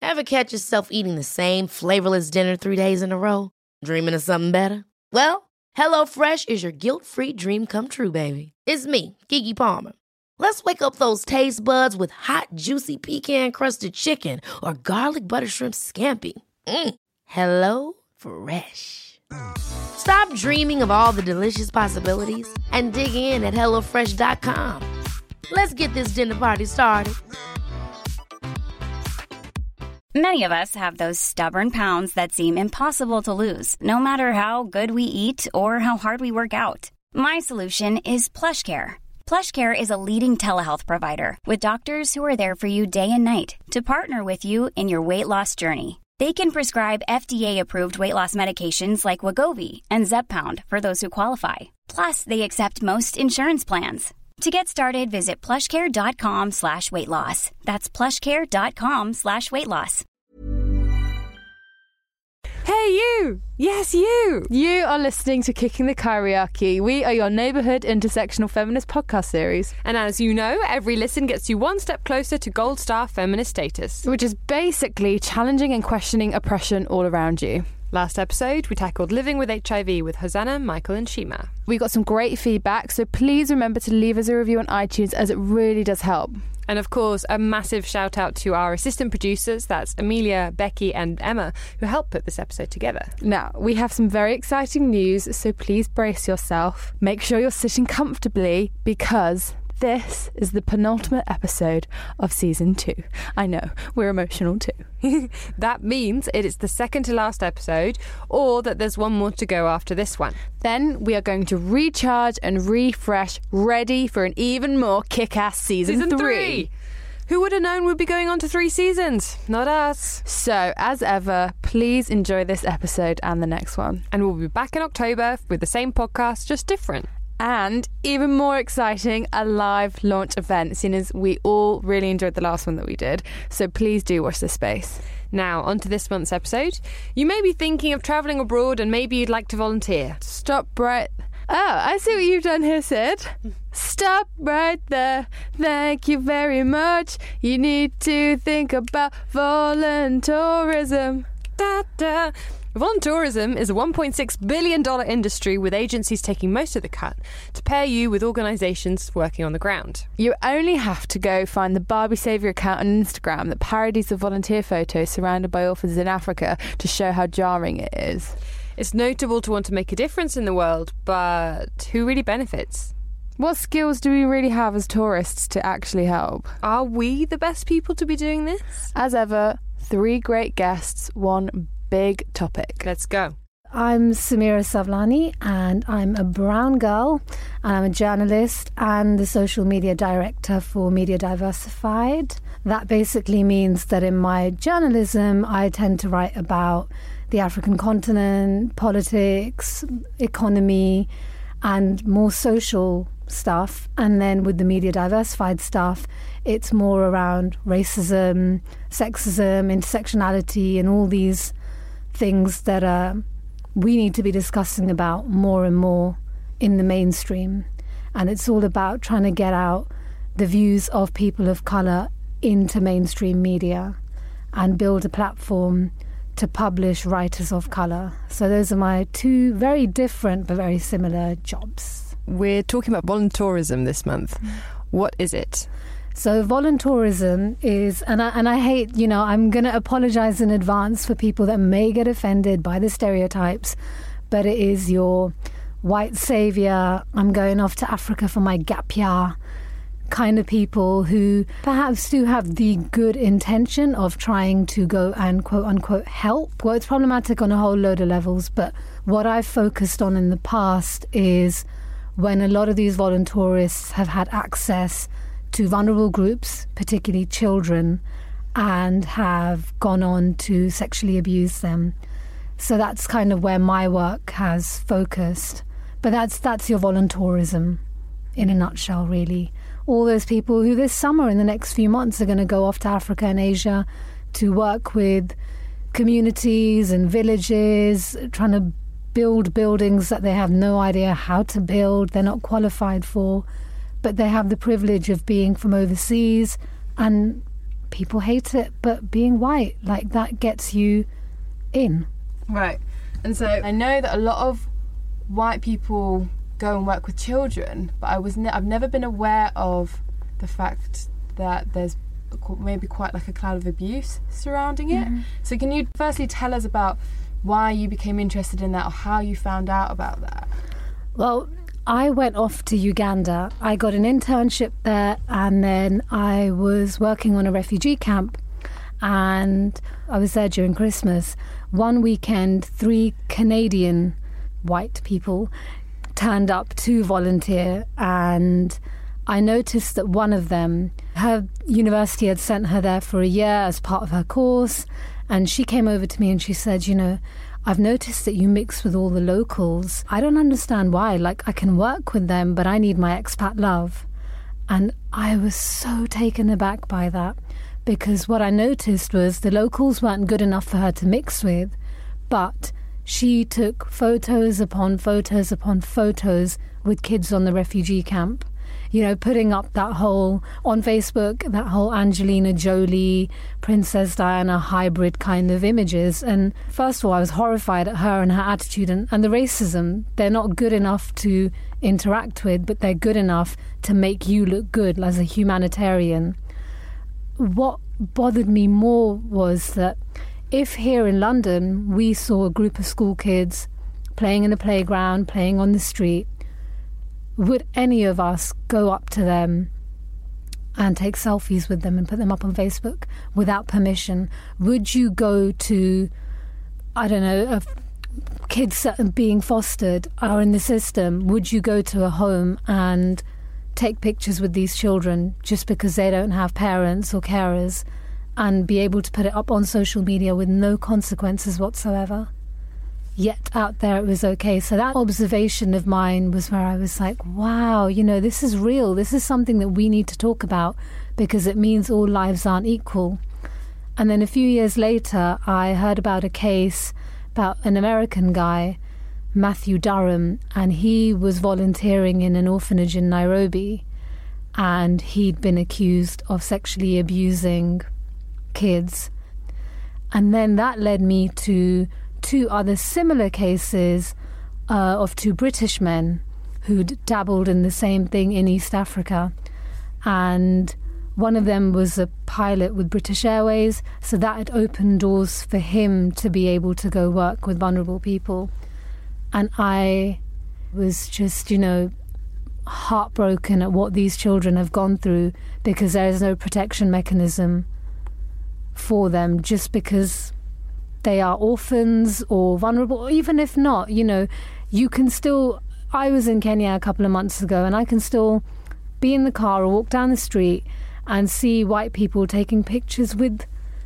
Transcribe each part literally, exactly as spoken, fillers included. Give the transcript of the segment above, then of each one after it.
Ever catch yourself eating the same flavorless dinner three days in a row? Dreaming of something better? Well, HelloFresh is your guilt-free dream come true, baby. It's me, Keke Palmer. Let's wake up those taste buds with hot, juicy pecan-crusted chicken or garlic butter shrimp scampi. Mm. Hello Fresh. Stop dreaming of all the delicious possibilities and dig in at hello fresh dot com. Let's get this dinner party started. Many of us have those stubborn pounds that seem impossible to lose, no matter how good we eat or how hard we work out. My solution is PlushCare. PlushCare is a leading telehealth provider with doctors who are there for you day and night to partner with you in your weight loss journey. They can prescribe F D A-approved weight loss medications like Wegovy and Zepbound for those who qualify. Plus, they accept most insurance plans. To get started, visit plushcare.com slash weight loss. That's plushcare.com slash weight loss. Hey, you! Yes, you! You are listening to Kicking the Kyriarchy. We are your neighbourhood intersectional feminist podcast series. And as you know, every listen gets you one step closer to Gold Star feminist status. Which is basically challenging and questioning oppression all around you. Last episode, we tackled living with H I V with Hosanna, Michael and Shima. We got some great feedback, so please remember to leave us a review on iTunes as it really does help. And of course, a massive shout out to our assistant producers, that's Amelia, Becky and Emma, who helped put this episode together. Now, we have some very exciting news, so please brace yourself. Make sure you're sitting comfortably because this is the penultimate episode of season two. I know, we're emotional too. That means it is the second to last episode, or that there's one more to go after this one. Then we are going to recharge and refresh, ready for an even more kick-ass season, season three. three. Who would have known we'd be going on to three seasons? Not us. So, as ever, please enjoy this episode and the next one. And we'll be back in October with the same podcast, just different. And even more exciting, a live launch event, seeing as we all really enjoyed the last one that we did. So please do watch this space. Now, on to this month's episode. You may be thinking of travelling abroad and maybe you'd like to volunteer. Stop right... Oh, I see what you've done here, Sid. Stop right there. Thank you very much. You need to think about voluntourism. Da, da. Voluntourism is a one point six billion dollars industry with agencies taking most of the cut to pair you with organisations working on the ground. You only have to go find the Barbie Saviour account on Instagram that parodies the volunteer photos surrounded by orphans in Africa to show how jarring it is. It's notable to want to make a difference in the world, but who really benefits? What skills do we really have as tourists to actually help? Are we the best people to be doing this? As ever, three great guests, one big topic. Let's go. I'm Samira Savlani and I'm a brown girl and I'm a journalist and the social media director for Media Diversified. That basically means that in my journalism I tend to write about the African continent, politics, economy and more social stuff. And then with the Media Diversified stuff, it's more around racism, sexism, intersectionality and all these things that uh, we need to be discussing about more and more in the mainstream. And it's all about trying to get out the views of people of colour into mainstream media and build a platform to publish writers of colour. So those are my two very different but very similar jobs. We're talking about voluntourism this month. What is it? So voluntourism is, and I, and I hate, you know, I'm going to apologise in advance for people that may get offended by the stereotypes, but it is your white saviour, I'm going off to Africa for my gap year kind of people who perhaps do have the good intention of trying to go and quote unquote help. Well, it's problematic on a whole load of levels, but what I've focused on in the past is when a lot of these voluntourists have had access to vulnerable groups, particularly children, and have gone on to sexually abuse them. So that's kind of where my work has focused. But that's that's your voluntourism in a nutshell, really. All those people who this summer, in the next few months, are going to go off to Africa and Asia to work with communities and villages, trying to build buildings that they have no idea how to build, they're not qualified for, but they have the privilege of being from overseas and people hate it, but being white, like, that gets you in. Right. And so I know that a lot of white people go and work with children, but I was ne- I've never been aware of the fact that there's maybe quite like a cloud of abuse surrounding it. Mm-hmm. So can you firstly tell us about why you became interested in that, or how you found out about that? Well, I went off to Uganda. I got an internship there, and then I was working on a refugee camp, and I was there during Christmas. One weekend, three Canadian white people turned up to volunteer, and I noticed that one of them, her university had sent her there for a year as part of her course, and she came over to me and she said, you know, I've noticed that you mix with all the locals. I don't understand why. Like, I can work with them, but I need my expat love. And I was so taken aback by that, because what I noticed was the locals weren't good enough for her to mix with, but she took photos upon photos upon photos with kids on the refugee camp. You know, putting up that whole, on Facebook, that whole Angelina Jolie, Princess Diana hybrid kind of images. And first of all, I was horrified at her and her attitude and, and the racism. They're not good enough to interact with, but they're good enough to make you look good as a humanitarian. What bothered me more was that if here in London we saw a group of school kids playing in the playground, playing on the street, would any of us go up to them and take selfies with them and put them up on Facebook without permission? Would you go to, I don't know, a, kids being fostered are in the system, would you go to a home and take pictures with these children just because they don't have parents or carers and be able to put it up on social media with no consequences whatsoever? Yet out there it was okay. So that observation of mine was where I was like, wow, you know, this is real. This is something that we need to talk about, because it means all lives aren't equal. And then a few years later, I heard about a case about an American guy, Matthew Durham, and he was volunteering in an orphanage in Nairobi, and he'd been accused of sexually abusing kids. And then that led me to two other similar cases uh, of two British men who'd dabbled in the same thing in East Africa. And one of them was a pilot with British Airways, so that had opened doors for him to be able to go work with vulnerable people. And I was just, you know, heartbroken at what these children have gone through, because there is no protection mechanism for them just because they are orphans or vulnerable. Or even if not, you know, you can still... I was in Kenya a couple of months ago, and I can still be in the car or walk down the street and see white people taking pictures with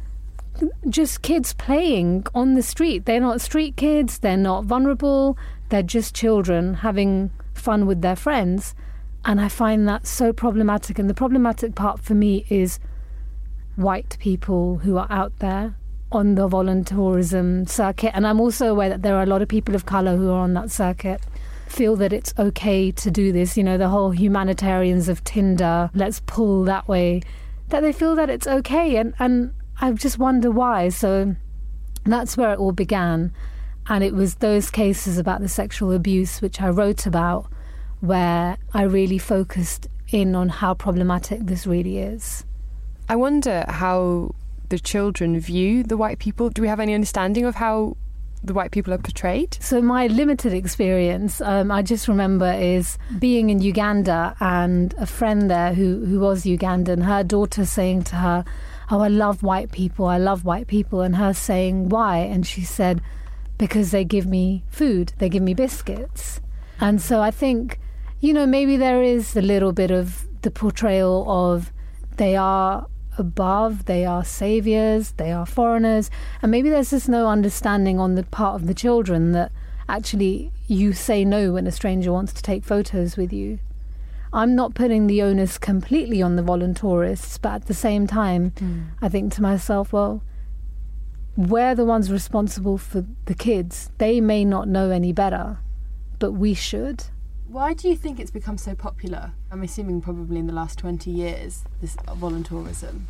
just kids playing on the street. They're not street kids, they're not vulnerable, they're just children having fun with their friends. And I find that so problematic. And the problematic part for me is white people who are out there on the volunteerism circuit. And I'm also aware that there are a lot of people of colour who are on that circuit, feel that it's okay to do this, you know, the whole humanitarians of Tinder, let's pull that way, that they feel that it's okay. And, and I just wonder why. So that's where it all began. And it was those cases about the sexual abuse, which I wrote about, where I really focused in on how problematic this really is. I wonder how the children view the white people. Do we have any understanding of how the white people are portrayed? So my limited experience, um, I just remember, is being in Uganda and a friend there who, who was Ugandan, her daughter saying to her, oh, I love white people, I love white people, and her saying, why? And she said, because they give me food, they give me biscuits. And so I think, you know, maybe there is a little bit of the portrayal of they are above, they are saviors, they are foreigners, and maybe there's just no understanding on the part of the children that actually you say no when a stranger wants to take photos with you. I'm not putting the onus completely on the voluntarists, but at the same time, mm. I think to myself, well, we're the ones responsible for the kids. They may not know any better, but we should. Why do you think it's become so popular? I'm assuming probably in the last twenty years, this volunteerism.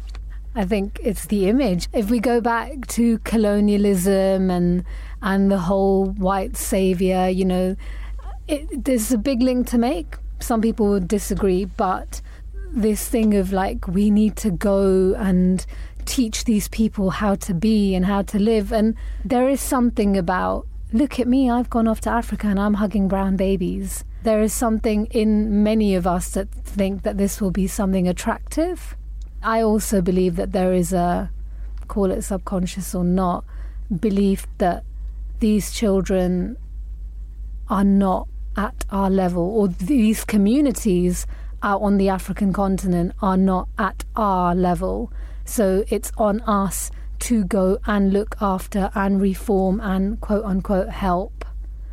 I think it's the image. If we go back to colonialism and and the whole white savior, you know, it, there's a big link to make. Some people would disagree, but this thing of like, we need to go and teach these people how to be and how to live. And there is something about, look at me, I've gone off to Africa and I'm hugging brown babies. There is something in many of us that think that this will be something attractive. I also believe that there is a, call it subconscious or not, belief that these children are not at our level, or these communities out on the African continent are not at our level. So it's on us to go and look after and reform and quote unquote help.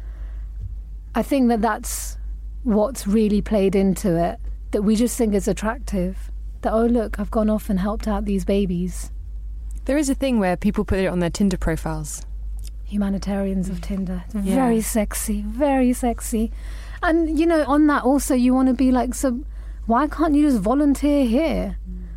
I think that that's what's really played into it, that we just think it's attractive. That, oh look, I've gone off and helped out these babies. There is a thing where people put it on their Tinder profiles. Humanitarians of Tinder. Yeah. Very sexy, very sexy. And, you know, on that also you want to be like, so why can't you just volunteer here?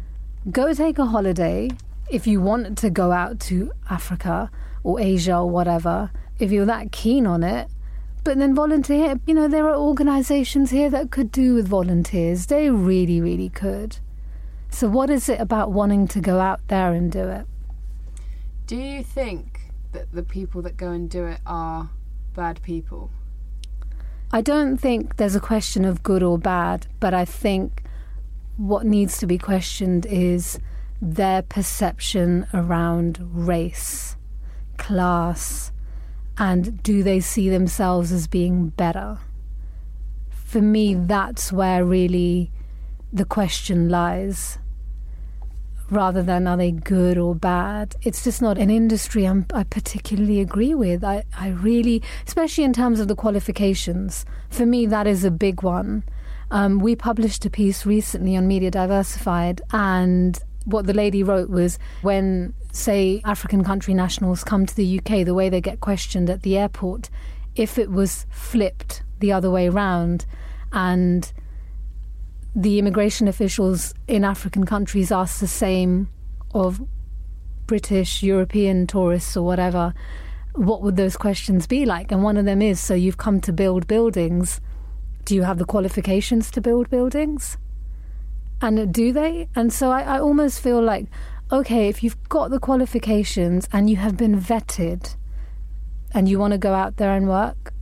Go take a holiday if you want to go out to Africa or Asia or whatever, if you're that keen on it. But then volunteer. You know, there are organisations here that could do with volunteers. They really, really could. So what is it about wanting to go out there and do it? Do you think that the people that go and do it are bad people? I don't think there's a question of good or bad, but I think what needs to be questioned is their perception around race, class, and do they see themselves as being better? For me, that's where really the question lies, rather than are they good or bad. It's just not an industry I'm, I particularly agree with. I, I really, especially in terms of the qualifications, for me that is a big one. Um, we published a piece recently on Media Diversified, and what the lady wrote was, when, say, African country nationals come to the U K, the way they get questioned at the airport, if it was flipped the other way round and the immigration officials in African countries ask the same of British, European tourists or whatever, what would those questions be like? And one of them is, so you've come to build buildings. Do you have the qualifications to build buildings? And do they? And so I, I almost feel like, okay, if you've got the qualifications and you have been vetted and you want to go out there and work,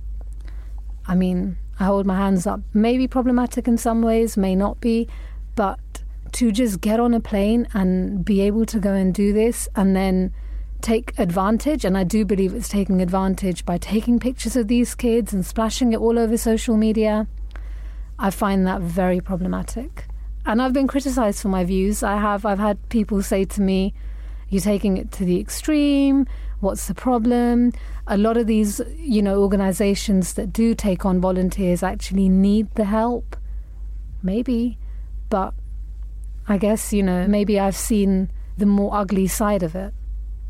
I mean, I hold my hands up. Maybe problematic in some ways, may not be, but to just get on a plane and be able to go and do this and then take advantage, and I do believe it's taking advantage by taking pictures of these kids and splashing it all over social media, I find that very problematic. And I've been criticised for my views. I have. I've had people say to me, you're taking it to the extreme. What's the problem? A lot of these, you know, organisations that do take on volunteers actually need the help. Maybe. But I guess, you know, maybe I've seen the more ugly side of it.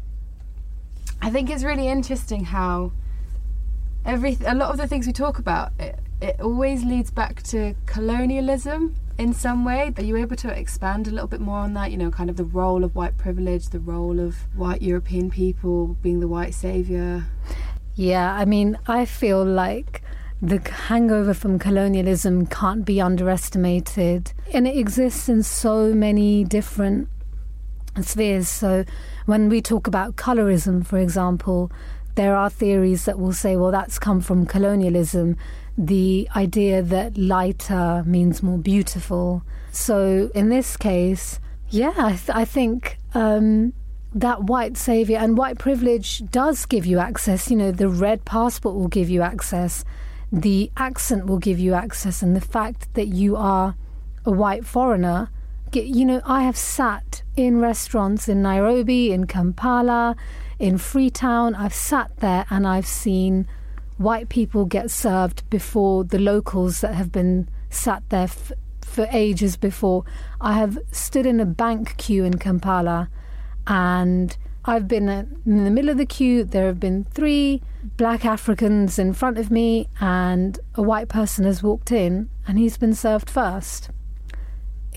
I think it's really interesting how every a lot of the things we talk about, it, it always leads back to colonialism in some way. Are you able to expand a little bit more on that? You know, kind of the role of white privilege, the role of white European people being the white saviour? Yeah, I mean, I feel like the hangover from colonialism can't be underestimated. And it exists in so many different spheres. So when we talk about colorism, for example, there are theories that will say, well, that's come from colonialism. The idea that lighter means more beautiful. So in this case, yeah, I, th- I think um, that white saviour and white privilege does give you access. You know, the red passport will give you access. The accent will give you access. And the fact that you are a white foreigner, you know, I have sat in restaurants in Nairobi, in Kampala, in Freetown. I've sat there and I've seen white people get served before the locals that have been sat there f- for ages before. I have stood in a bank queue in Kampala and I've been in the middle of the queue. There have been three black Africans in front of me and a white person has walked in and he's been served first.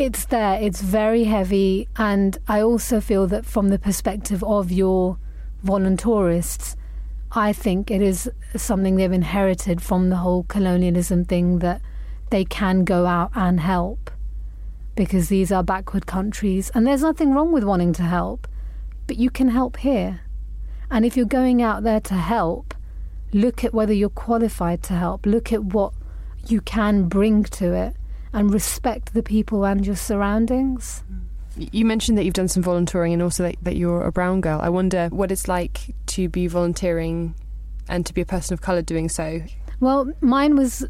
it's there, it's very heavy. And I also feel that from the perspective of your voluntourists, I think it is something they've inherited from the whole colonialism thing, that they can go out and help because these are backward countries. And there's nothing wrong with wanting to help, but you can help here. And if you're going out there to help, look at whether you're qualified to help. Look at what you can bring to it and respect the people and your surroundings. You mentioned that you've done some volunteering and also that, that you're a brown girl. I wonder what it's like to be volunteering and to be a person of colour doing so. Well, mine was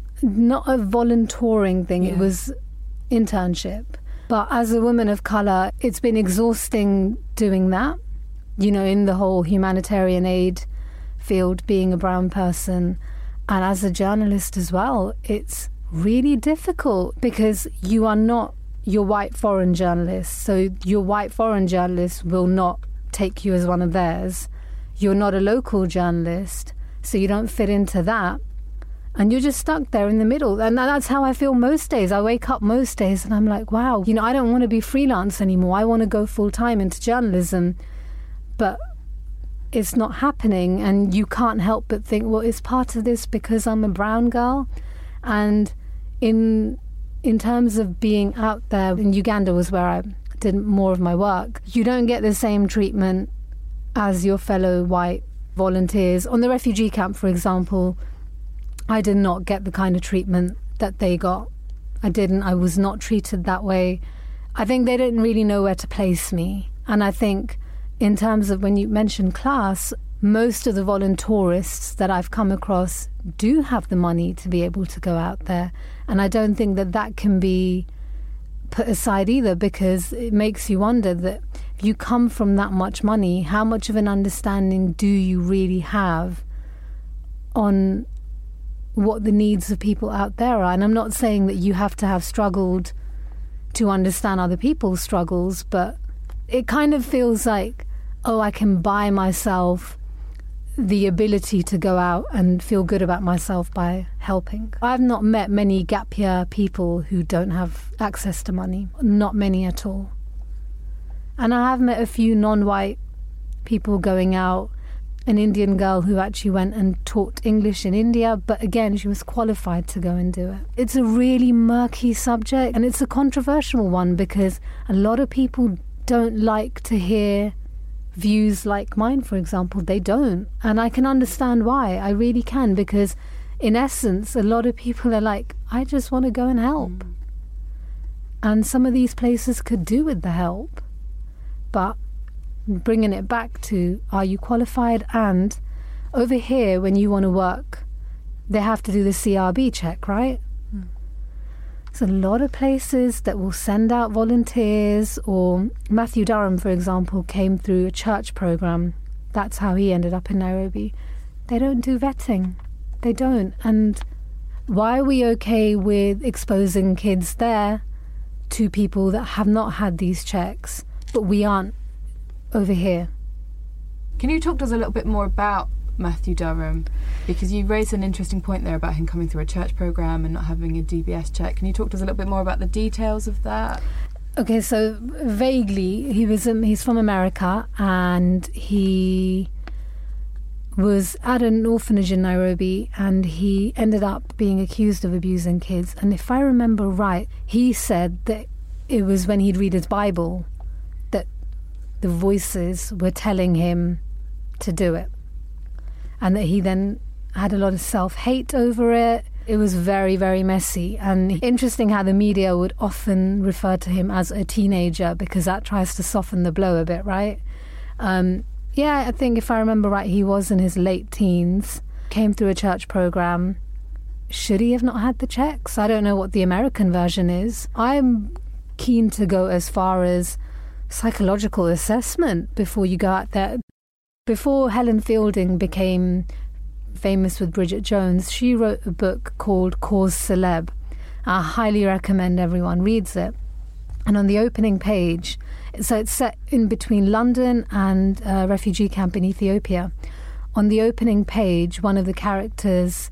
not a volunteering thing. Yeah. It was internship. But as a woman of colour, it's been exhausting doing that. You know, in the whole humanitarian aid field, being a brown person. And as a journalist as well, it's really difficult because you are not your white foreign journalist. So your white foreign journalist will not take you as one of theirs. You're not a local journalist, so you don't fit into that. And you're just stuck there in the middle. And that's how I feel most days. I wake up most days and I'm like, wow, you know, I don't want to be freelance anymore. I want to go full time into journalism. But it's not happening. And you can't help but think, well, it's part of this because I'm a brown girl. And in in terms of being out there, in Uganda was where I did more of my work, you don't get the same treatment as your fellow white volunteers. On the refugee camp, for example, I did not get the kind of treatment that they got. I didn't. I was not treated that way. I think they didn't really know where to place me. And I think in terms of when you mentioned class, most of the voluntourists that I've come across do have the money to be able to go out there. And I don't think that that can be put aside either, because it makes you wonder that if you come from that much money, how much of an understanding do you really have on what the needs of people out there are? And I'm not saying that you have to have struggled to understand other people's struggles, but it kind of feels like, oh, I can buy myself the ability to go out and feel good about myself by helping. I've not met many gap year people who don't have access to money. Not many at all. And I have met a few non-white people going out. An Indian girl who actually went and taught English in India, but again, she was qualified to go and do it. It's a really murky subject, and it's a controversial one because a lot of people don't like to hear views like mine, for example. They don't. And I can understand why. I really can, because in essence, a lot of people are like, I just want to go and help. Mm. And some of these places could do with the help. But bringing it back to, are you qualified? And over here, when you want to work, they have to do the C R B check, right? Mm. There's a lot of places that will send out volunteers, or Matthew Durham, for example, came through a church program. That's how he ended up in Nairobi. They don't do vetting. They don't. And why are we okay with exposing kids there to people that have not had these checks, but we aren't over here? Can you talk to us a little bit more about Matthew Durham? Because you raised an interesting point there about him coming through a church program and not having a D B S check. Can you talk to us a little bit more about the details of that? Okay, so vaguely, he was um, he's from America, and he was at an orphanage in Nairobi, and he ended up being accused of abusing kids. And if I remember right, he said that it was when he'd read his Bible that the voices were telling him to do it, and that he then had a lot of self-hate over it. It was very, very messy. And interesting how the media would often refer to him as a teenager, because that tries to soften the blow a bit, right? Um, yeah, I think if I remember right, he was in his late teens, came through a church program. Should he have not had the checks? I don't know what the American version is. I'm keen to go as far as psychological assessment before you go out there. Before Helen Fielding became famous with Bridget Jones, she wrote a book called Cause Celeb. I highly recommend everyone reads it. And on the opening page, so it's set in between London and a refugee camp in Ethiopia. On the opening page, one of the characters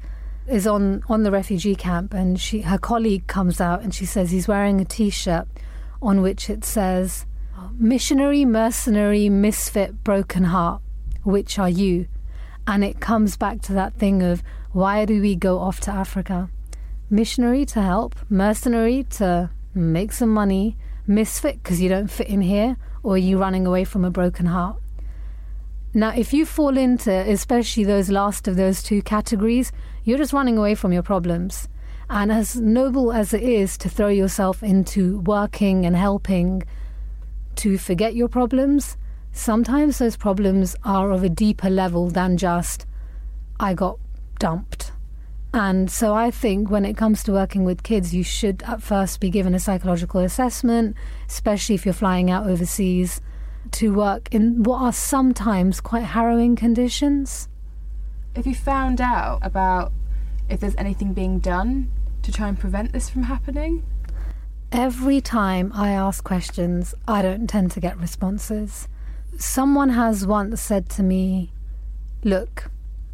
is on, on the refugee camp, and she her colleague comes out and she says he's wearing a T-shirt on which it says, "Missionary, mercenary, misfit, broken heart, which are you?" And it comes back to that thing of, why do we go off to Africa? Missionary to help, mercenary to make some money, misfit because you don't fit in here, or are you running away from a broken heart? Now, if you fall into especially those last of those two categories, you're just running away from your problems. And as noble as it is to throw yourself into working and helping to forget your problems, sometimes those problems are of a deeper level than just, I got dumped. And so I think when it comes to working with kids, you should at first be given a psychological assessment, especially if you're flying out overseas, to work in what are sometimes quite harrowing conditions. If you found out about if there's anything being done to try and prevent this from happening? Every time I ask questions, I don't tend to get responses. Someone has once said to me, look,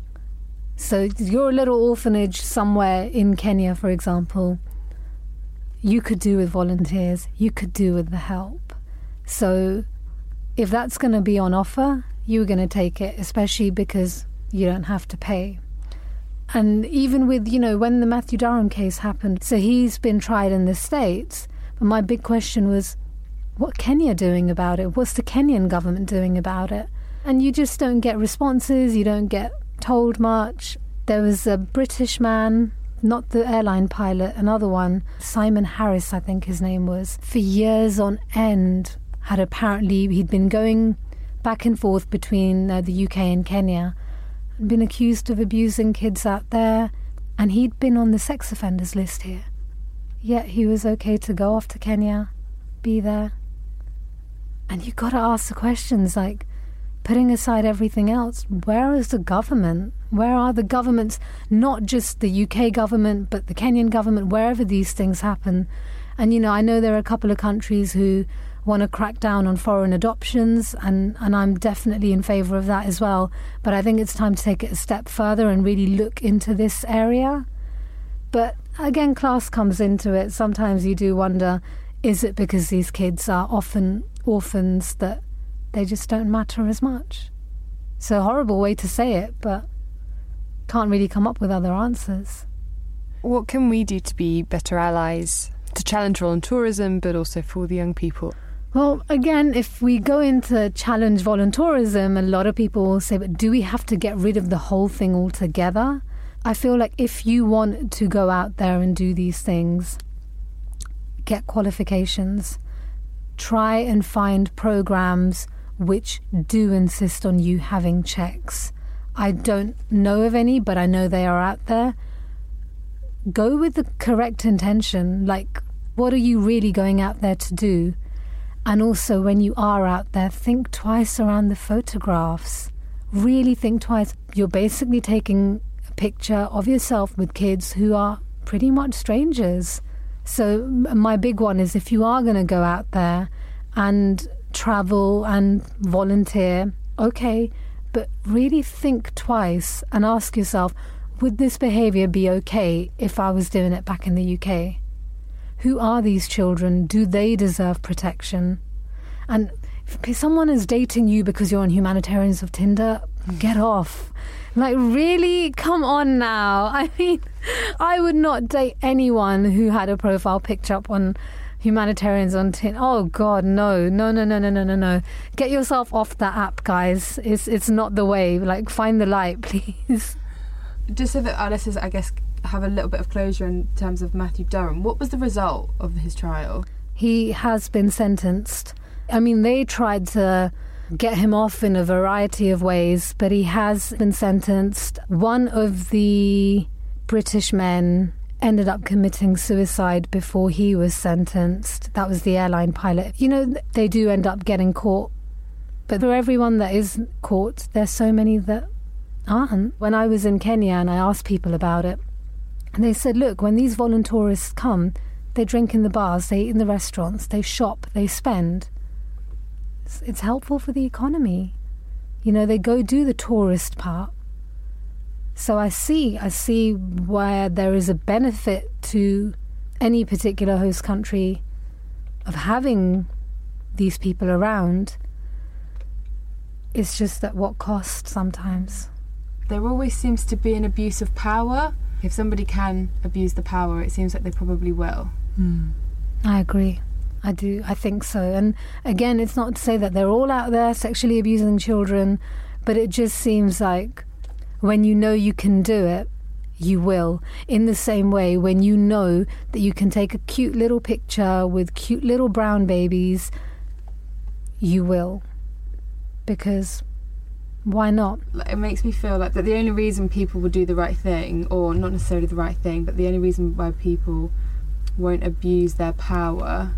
so you're a little orphanage somewhere in Kenya, for example. You could do with volunteers. You could do with the help. So if that's going to be on offer, you're going to take it, especially because you don't have to pay. And even with, you know, when the Matthew Durham case happened, so he's been tried in the States, but my big question was, what Kenya doing about it? What's the Kenyan government doing about it? And you just don't get responses, you don't get told much. There was a British man, not the airline pilot, another one, Simon Harris, I think his name was, for years on end, had apparently, he'd been going back and forth between uh, the U K and Kenya, been accused of abusing kids out there, and he'd been on the sex offenders list here. Yet he was okay to go off to Kenya, be there. And you've got to ask the questions, like, putting aside everything else, where is the government? Where are the governments, not just the U K government, but the Kenyan government, wherever these things happen? And, you know, I know there are a couple of countries who want to crack down on foreign adoptions, and, and I'm definitely in favour of that as well. But I think it's time to take it a step further and really look into this area. But again, class comes into it. Sometimes you do wonder, is it because these kids are often orphans that they just don't matter as much? It's a horrible way to say it, but can't really come up with other answers. What can we do to be better allies, to challenge voluntourism, but also for the young people? Well, again, if we go into challenge voluntourism, a lot of people will say, but do we have to get rid of the whole thing altogether? I feel like if you want to go out there and do these things, get qualifications, try and find programs which do insist on you having checks. I don't know of any, but I know they are out there. Go with the correct intention, like, what are you really going out there to do? And also, when you are out there, think twice around the photographs. Really think twice. You're basically taking a picture of yourself with kids who are pretty much strangers. So my big one is, if you are going to go out there and travel and volunteer, okay, but really think twice and ask yourself, would this behaviour be okay if I was doing it back in the U K? Who are these children? Do they deserve protection? And if someone is dating you because you're on Humanitarians of Tinder, get off. Like, really? Come on now. I mean, I would not date anyone who had a profile picture up on Humanitarians on Tinder. Oh, God, no. No, no, no, no, no, no, no. Get yourself off that app, guys. It's, it's not the way. Like, find the light, please. Just so that our listeners, I guess, have a little bit of closure in terms of Matthew Durham, what was the result of his trial? He has been sentenced. I mean, they tried to get him off in a variety of ways, but he has been sentenced. One of the British men ended up committing suicide before he was sentenced. That was the airline pilot. You know, they do end up getting caught. But for everyone that is caught, there's so many that aren't. When I was in Kenya and I asked people about it, and they said, look, when these voluntourists come, they drink in the bars, they eat in the restaurants, they shop, they spend. It's, it's helpful for the economy. You know, they go do the tourist part. So I see, I see where there is a benefit to any particular host country of having these people around. It's just at what cost sometimes. There always seems to be an abuse of power. If somebody can abuse the power, it seems like they probably will. Mm. I agree. I do. I think so. And again, it's not to say that they're all out there sexually abusing children, but it just seems like when you know you can do it, you will. In the same way, when you know that you can take a cute little picture with cute little brown babies, you will. Because why not? It makes me feel like that the only reason people will do the right thing, or not necessarily the right thing, but the only reason why people won't abuse their power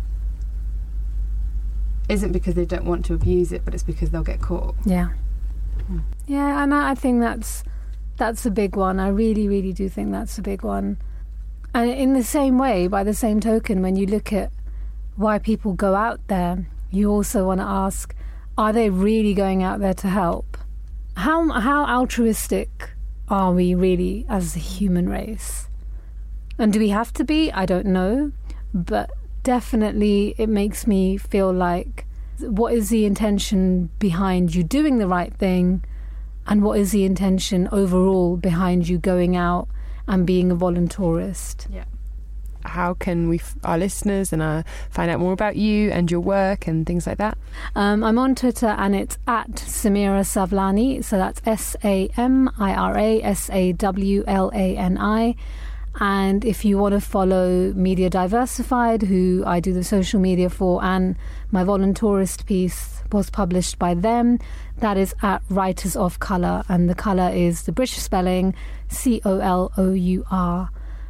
isn't because they don't want to abuse it, but it's because they'll get caught. Yeah. Hmm. Yeah, and I think that's that's a big one. I really, really do think that's a big one. And in the same way, by the same token, when you look at why people go out there, you also want to ask, are they really going out there to help? How how altruistic are we really as a human race? And do we have to be? I don't know. But definitely it makes me feel like, what is the intention behind you doing the right thing? And what is the intention overall behind you going out and being a volunteerist? Yeah. How can we, our listeners, and uh, find out more about you and your work and things like that? Um, I'm on Twitter and it's at Samira Savlani. So that's S A M I R A S A W L A N I. And if you want to follow Media Diversified, who I do the social media for, and my volunteerist piece was published by them, that is at Writers of Colour, and the colour is the British spelling, C O L O U R.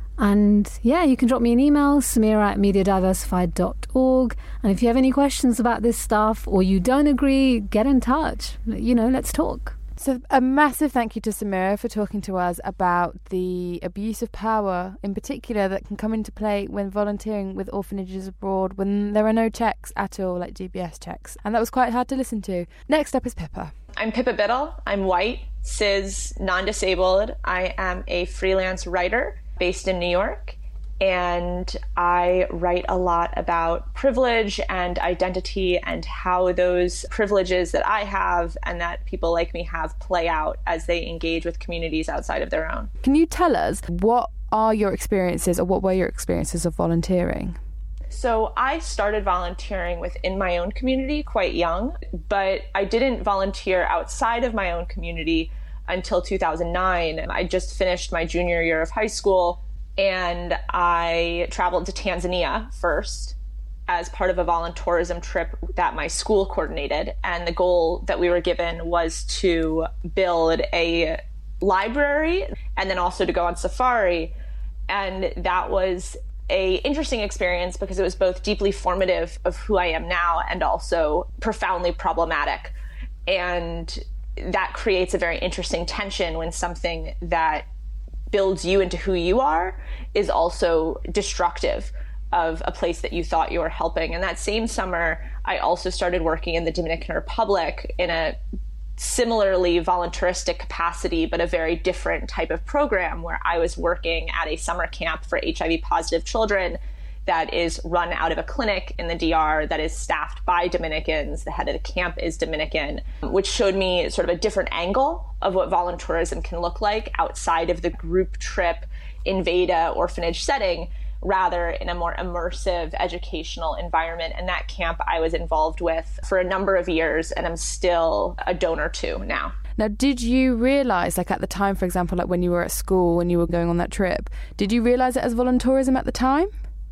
And yeah, you can drop me an email, samira at media diversified dot org. And if you have any questions about this stuff or you don't agree, get in touch. You know, let's talk. So a massive thank you to Samira for talking to us about the abuse of power in particular that can come into play when volunteering with orphanages abroad when there are no checks at all, like D B S checks. And that was quite hard to listen to. Next up is Pippa. I'm Pippa Biddle. I'm white, cis, non-disabled. I am a freelance writer based in New York, and I write a lot about privilege and identity and how those privileges that I have and that people like me have play out as they engage with communities outside of their own. Can you tell us what are your experiences, or what were your experiences of volunteering? So I started volunteering within my own community quite young, but I didn't volunteer outside of my own community until two thousand nine. I just finished my junior year of high school, and I traveled to Tanzania first as part of a volunteerism trip that my school coordinated. And the goal that we were given was to build a library and then also to go on safari. And that was a interesting experience because it was both deeply formative of who I am now and also profoundly problematic. And that creates a very interesting tension when something that builds you into who you are is also destructive of a place that you thought you were helping. And that same summer, I also started working in the Dominican Republic in a similarly volunteeristic capacity, but a very different type of program where I was working at a summer camp for H I V positive children that is run out of a clinic in the D R that is staffed by Dominicans. The head of the camp is Dominican, which showed me sort of a different angle of what volunteerism can look like outside of the group trip Invada orphanage setting, rather in a more immersive educational environment. And that camp I was involved with for a number of years, and I'm still a donor to now. Now, did you realise, like at the time, for example, like when you were at school, when you were going on that trip, did you realise it as volunteerism at the time?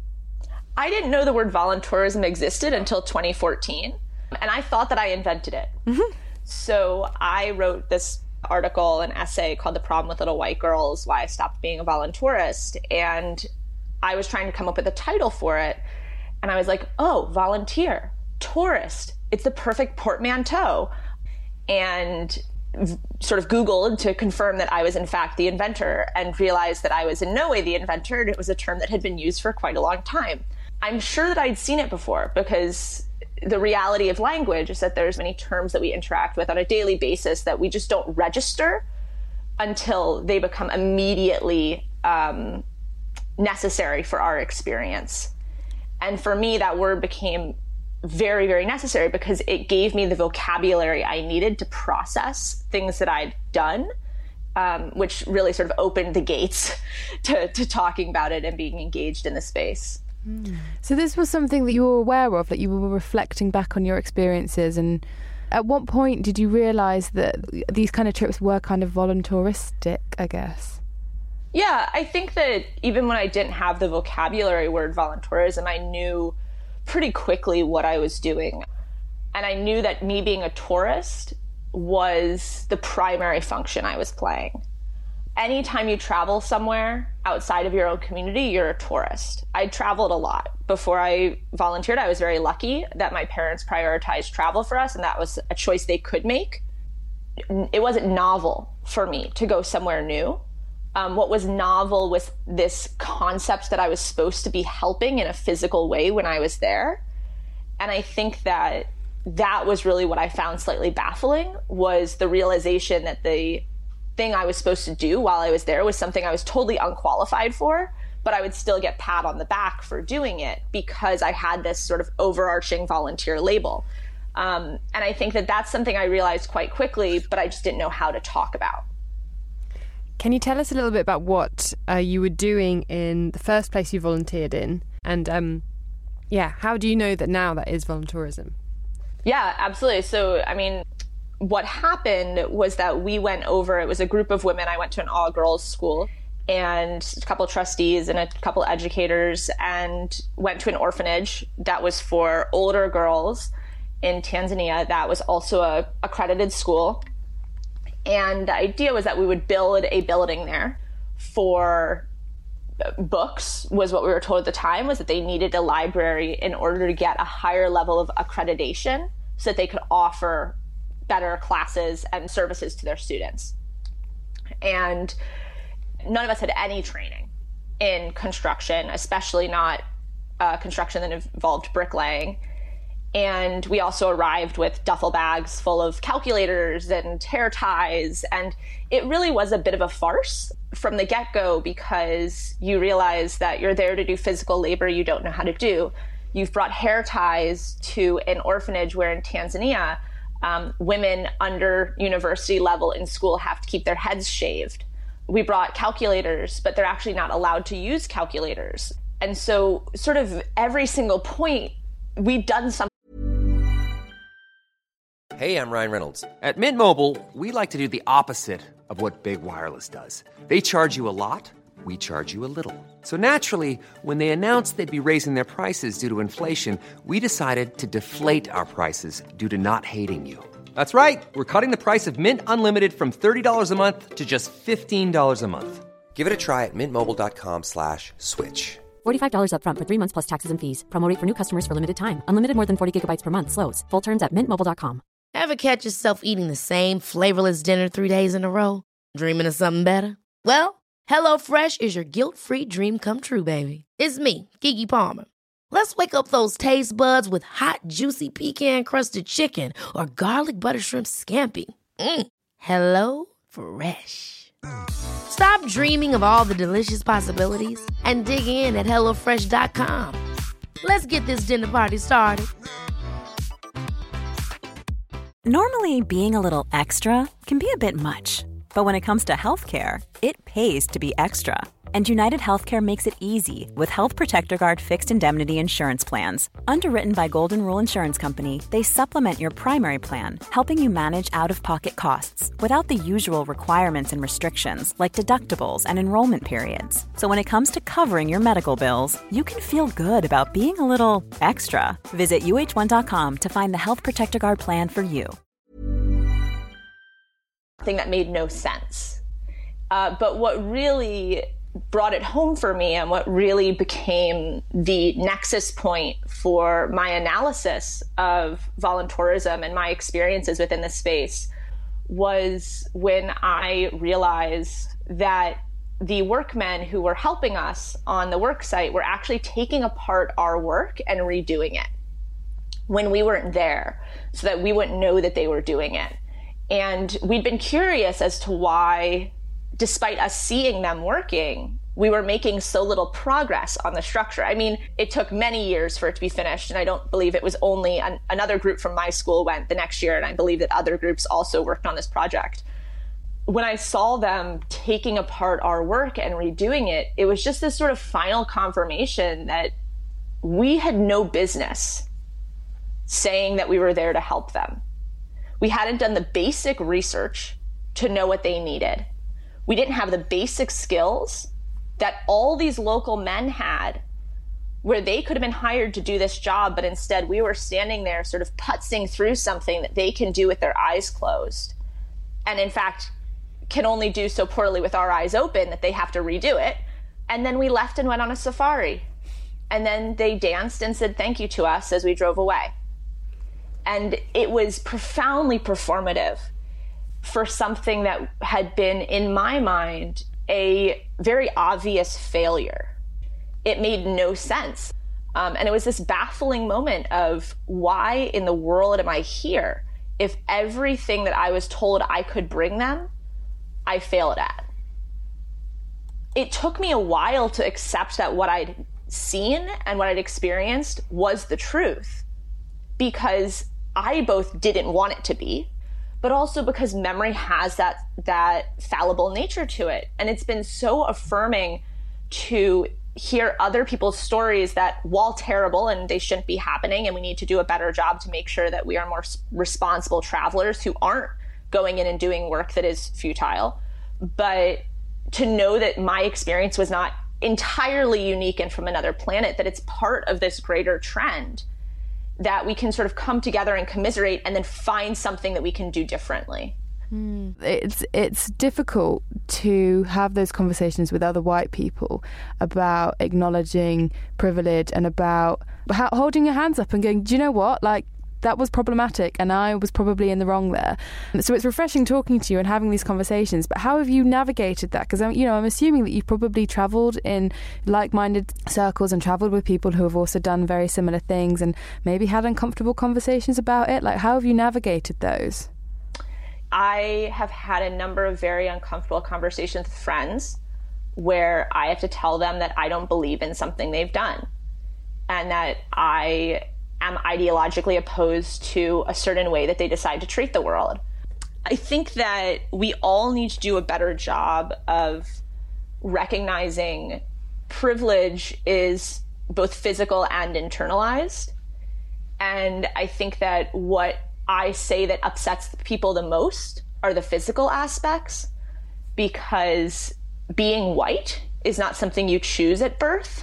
I didn't know the word volunteerism existed until twenty fourteen, and I thought that I invented it. Mm-hmm. So I wrote this article, an essay called The Problem with Little White Girls, Why I Stopped Being a Volunteerist, and I was trying to come up with a title for it, and I was like, oh, volunteer, tourist, it's the perfect portmanteau. And sort of Googled to confirm that I was in fact the inventor and realized that I was in no way the inventor, and it was a term that had been used for quite a long time. I'm sure that I'd seen it before because the reality of language is that there's many terms that we interact with on a daily basis that we just don't register until they become immediately um, necessary for our experience. And for me, that word became very, very necessary because it gave me the vocabulary I needed to process things that I'd done, um, which really sort of opened the gates to, to talking about it and being engaged in the space. So this was something that you were aware of, that you were reflecting back on your experiences. And at what point did you realise that these kind of trips were kind of voluntaristic, I guess? Yeah, I think that even when I didn't have the vocabulary word volunteerism, I knew pretty quickly what I was doing. And I knew that me being a tourist was the primary function I was playing. Anytime you travel somewhere outside of your own community, you're a tourist. I traveled a lot. Before I volunteered, I was very lucky that my parents prioritized travel for us, and that was a choice they could make. It wasn't novel for me to go somewhere new. Um, what was novel was this concept that I was supposed to be helping in a physical way when I was there. And I think that that was really what I found slightly baffling, was the realization that the thing I was supposed to do while I was there was something I was totally unqualified for, but I would still get pat on the back for doing it because I had this sort of overarching volunteer label. Um, and I think that that's something I realized quite quickly, but I just didn't know how to talk about. Can you tell us a little bit about what uh, you were doing in the first place you volunteered in? And um, yeah, how do you know that now that is volunteerism? Yeah, absolutely. So, I mean, what happened was that we went over, it was a group of women. I went to an all-girls school, and a couple of trustees and a couple of educators, and went to an orphanage that was for older girls in Tanzania that was also a accredited school. And the idea was that we would build a building there for books, was what we were told at the time, was that they needed a library in order to get a higher level of accreditation so that they could offer better classes and services to their students. And none of us had any training in construction, especially not uh, construction that involved bricklaying. And we also arrived with duffel bags full of calculators and hair ties. And it really was a bit of a farce from the get-go, because you realize that you're there to do physical labor you don't know how to do. You've brought hair ties to an orphanage where in Tanzania, um, women under university level in school have to keep their heads shaved. We brought calculators, but they're actually not allowed to use calculators. And so sort of every single point, we'd done something. Hey, I'm Ryan Reynolds. At Mint Mobile, we like to do the opposite of what Big Wireless does. They charge you a lot, we charge you a little. So naturally, when they announced they'd be raising their prices due to inflation, we decided to deflate our prices due to not hating you. That's right. We're cutting the price of Mint Unlimited from thirty dollars a month to just fifteen dollars a month. Give it a try at mintmobile.com slash switch. forty-five dollars up front for three months plus taxes and fees. Promo rate for new customers for limited time. Unlimited more than forty gigabytes per month slows. Full terms at mint mobile dot com. Ever catch yourself eating the same flavorless dinner three days in a row? Dreaming of something better? Well, HelloFresh is your guilt-free dream come true, baby. It's me, Keke Palmer. Let's wake up those taste buds with hot, juicy pecan-crusted chicken or garlic butter shrimp scampi. Mm. Hello Fresh. Stop dreaming of all the delicious possibilities and dig in at hello fresh dot com. Let's get this dinner party started. Normally, being a little extra can be a bit much, but when it comes to healthcare, it pays to be extra. And United Healthcare makes it easy with Health Protector Guard fixed indemnity insurance plans. Underwritten by Golden Rule Insurance Company, they supplement your primary plan, helping you manage out-of-pocket costs without the usual requirements and restrictions like deductibles and enrollment periods. So when it comes to covering your medical bills, you can feel good about being a little extra. Visit U H one dot com to find the Health Protector Guard plan for you. Thing that made no sense. Uh, but what really brought it home for me, and what really became the nexus point for my analysis of voluntourism and my experiences within the space, was when I realized that the workmen who were helping us on the work site were actually taking apart our work and redoing it when we weren't there, so that we wouldn't know that they were doing it. And we'd been curious as to why despite us seeing them working, we were making so little progress on the structure. I mean, it took many years for it to be finished, and I don't believe it was only an, another group from my school went the next year, and I believe that other groups also worked on this project. When I saw them taking apart our work and redoing it, it was just this sort of final confirmation that we had no business saying that we were there to help them. We hadn't done the basic research to know what they needed. We didn't have the basic skills that all these local men had, where they could have been hired to do this job, but instead we were standing there sort of putzing through something that they can do with their eyes closed. And in fact, can only do so poorly with our eyes open that they have to redo it. And then we left and went on a safari. And then they danced and said thank you to us as we drove away. And it was profoundly performative for something that had been, in my mind, a very obvious failure. It made no sense. Um, and it was this baffling moment of, why in the world am I here if everything that I was told I could bring them, I failed at? It took me a while to accept that what I'd seen and what I'd experienced was the truth, because I both didn't want it to be, but also because memory has that that fallible nature to it. And it's been so affirming to hear other people's stories that, while terrible and they shouldn't be happening, and we need to do a better job to make sure that we are more responsible travelers who aren't going in and doing work that is futile, but to know that my experience was not entirely unique and from another planet, that it's part of this greater trend, that we can sort of come together and commiserate and then find something that we can do differently. Mm. It's it's difficult to have those conversations with other white people about acknowledging privilege and about how, holding your hands up and going, do you know what, like, that was problematic and I was probably in the wrong there. So it's refreshing talking to you and having these conversations. But how have you navigated that? Because I'm, you know, I'm assuming that you've probably travelled in like-minded circles and travelled with people who have also done very similar things and maybe had uncomfortable conversations about it. Like, how have you navigated those? I have had a number of very uncomfortable conversations with friends where I have to tell them that I don't believe in something they've done, and that I am ideologically opposed to a certain way that they decide to treat the world. I think that we all need to do a better job of recognizing privilege is both physical and internalized. And I think that what I say that upsets people the most are the physical aspects, because being white is not something you choose at birth,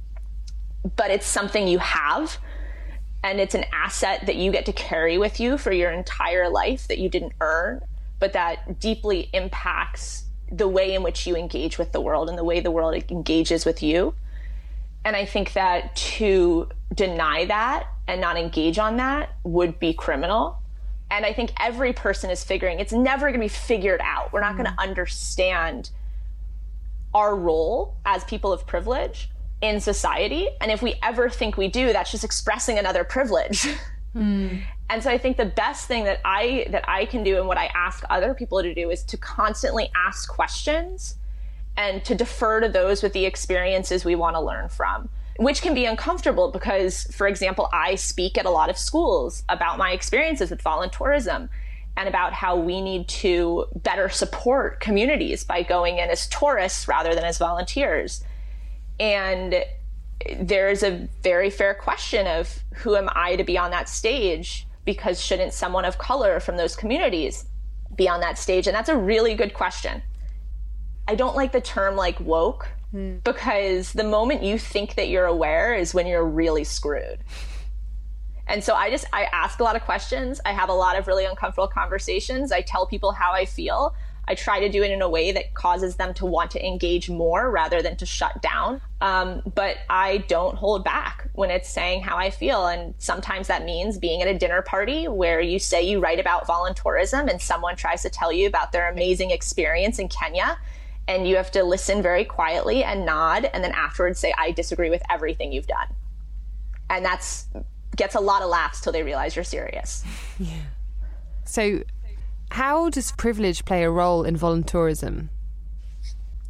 but it's something you have. And it's an asset that you get to carry with you for your entire life that you didn't earn, but that deeply impacts the way in which you engage with the world and the way the world engages with you. And I think that to deny that and not engage on that would be criminal. And I think every person is figuring, it's never going to be figured out. We're not mm. going to understand our role as people of privilege in society. And if we ever think we do, that's just expressing another privilege. Mm. And so I think the best thing that I that I can do, and what I ask other people to do, is to constantly ask questions and to defer to those with the experiences we want to learn from, which can be uncomfortable because, for example, I speak at a lot of schools about my experiences with voluntourism and about how we need to better support communities by going in as tourists rather than as volunteers. And there's a very fair question of, who am I to be on that stage? Because shouldn't someone of color from those communities be on that stage? And that's a really good question. I don't like the term like woke, mm. because the moment you think that you're aware is when you're really screwed. And so I just, I ask a lot of questions. I have a lot of really uncomfortable conversations. I tell people how I feel. I try to do it in a way that causes them to want to engage more rather than to shut down. Um, but I don't hold back when it's saying how I feel. And sometimes that means being at a dinner party where you say you write about voluntourism and someone tries to tell you about their amazing experience in Kenya. And you have to listen very quietly and nod, and then afterwards say, I disagree with everything you've done. And that's gets a lot of laughs till they realize you're serious. Yeah. So how does privilege play a role in voluntourism?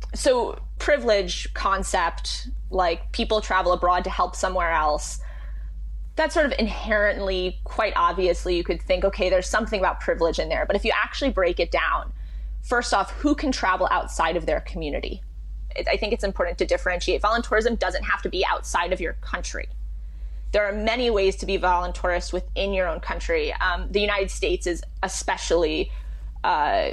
so privilege concept, like people travel abroad to help somewhere else, that's sort of inherently, quite obviously, you could think, okay, there's something about privilege in there. But if you actually break it down, first off, who can travel outside of their community? I think it's important to differentiate. Voluntourism doesn't have to be outside of your country. There are many ways to be voluntarist within your own country. Um, the United States is especially uh,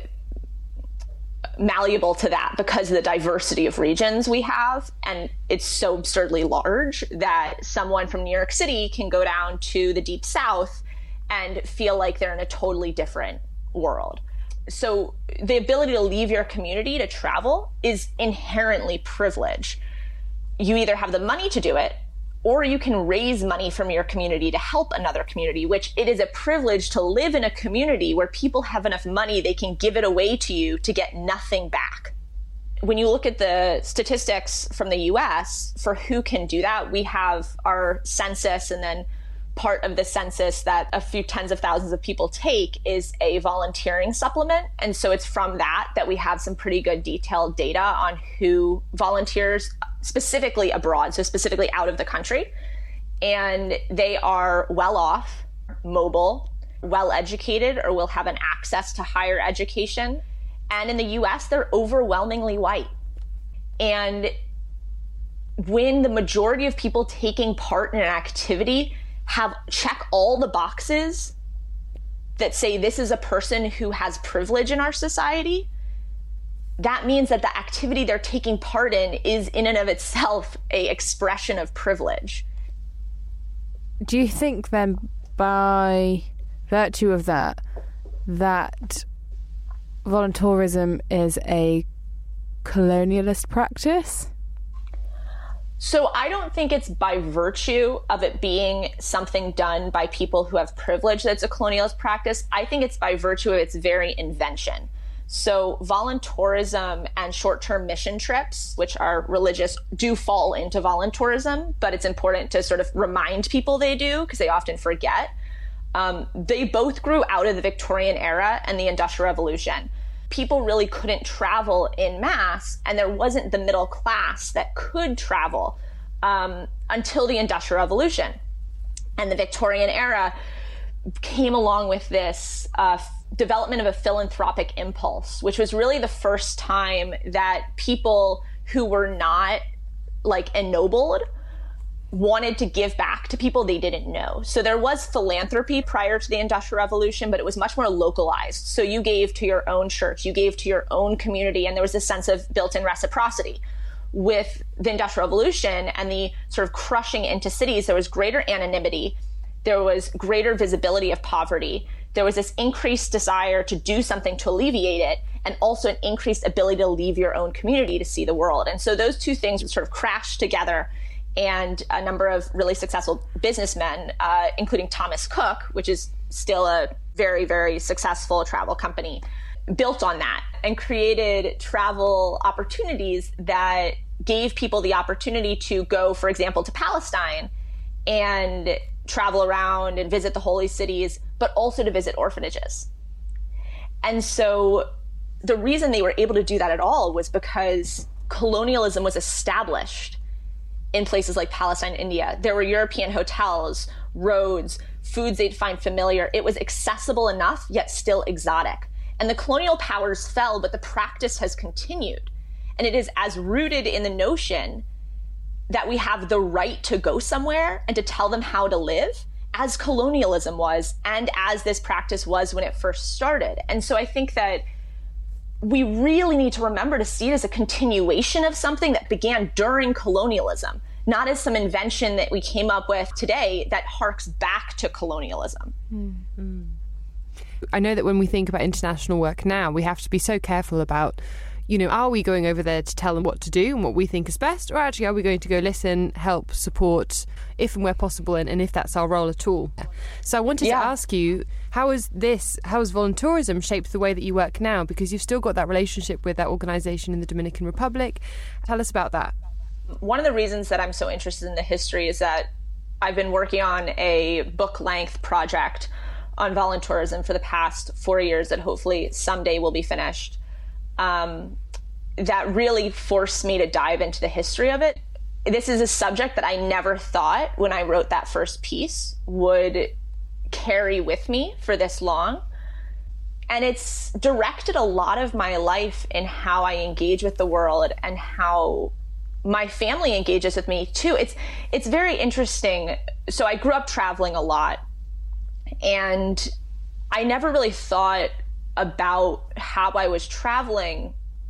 malleable to that because of the diversity of regions we have. And it's so absurdly large that someone from New York City can go down to the Deep South and feel like they're in a totally different world. So the ability to leave your community to travel is inherently privilege. You either have the money to do it, or you can raise money from your community to help another community, which it is a privilege to live in a community where people have enough money they can give it away to you to get nothing back. When you look at the statistics from the U S for who can do that, we have our census, and then part of the census that a few tens of thousands of people take is a volunteering supplement. And so it's from that that we have some pretty good detailed data on who volunteers specifically abroad, so specifically out of the country. And they are well off, mobile, well educated, or will have an access to higher education. And in the U S, they're overwhelmingly white. And when the majority of people taking part in an activity have check all the boxes that say this is a person who has privilege in our society, that means that the activity they're taking part in is in and of itself a expression of privilege. Do you think then, by virtue of that, that voluntourism is a colonialist practice? So I don't think it's by virtue of it being something done by people who have privilege that's a colonialist practice. I think it's by virtue of its very invention. So voluntourism and short-term mission trips, which are religious, do fall into voluntourism, but it's important to sort of remind people they do because they often forget. Um, they both grew out of the Victorian era and the Industrial Revolution. People really couldn't travel in mass, and there wasn't the middle class that could travel um, until the Industrial Revolution. And the Victorian era came along with this uh, development of a philanthropic impulse, which was really the first time that people who were not like ennobled wanted to give back to people they didn't know. So there was philanthropy prior to the Industrial Revolution, but it was much more localized. So you gave to your own church, you gave to your own community, and there was this sense of built-in reciprocity. With the Industrial Revolution and the sort of crushing into cities, there was greater anonymity, there was greater visibility of poverty, there was this increased desire to do something to alleviate it, and also an increased ability to leave your own community to see the world. And so those two things sort of crashed together. And a number of really successful businessmen, uh, including Thomas Cook, which is still a very, very successful travel company, built on that and created travel opportunities that gave people the opportunity to go, for example, to Palestine and travel around and visit the holy cities, but also to visit orphanages. And so the reason they were able to do that at all was because colonialism was established in places like Palestine, India. There were European hotels, roads, foods they'd find familiar. It was accessible enough, yet still exotic. And the colonial powers fell, but the practice has continued. And it is as rooted in the notion that we have the right to go somewhere and to tell them how to live as colonialism was, and as this practice was when it first started. And so I think that we really need to remember to see it as a continuation of something that began during colonialism, not as some invention that we came up with today that harks back to colonialism. Mm-hmm. I know that when we think about international work now, we have to be so careful about, you know, are we going over there to tell them what to do and what we think is best, or actually are we going to go listen, help, support, if and where possible, and, and if that's our role at all? So I wanted yeah. to ask you, how has this, how has voluntourism shaped the way that you work now? Because you've still got that relationship with that organisation in the Dominican Republic. Tell us about that. One of the reasons that I'm so interested in the history is that I've been working on a book-length project on voluntourism for the past four years that hopefully someday will be finished. Um, that really forced me to dive into the history of it. This is a subject that I never thought when I wrote that first piece would carry with me for this long. And it's directed a lot of my life in how I engage with the world and how my family engages with me too. It's it's very interesting. So I grew up traveling a lot, and I never really thought about how I was traveling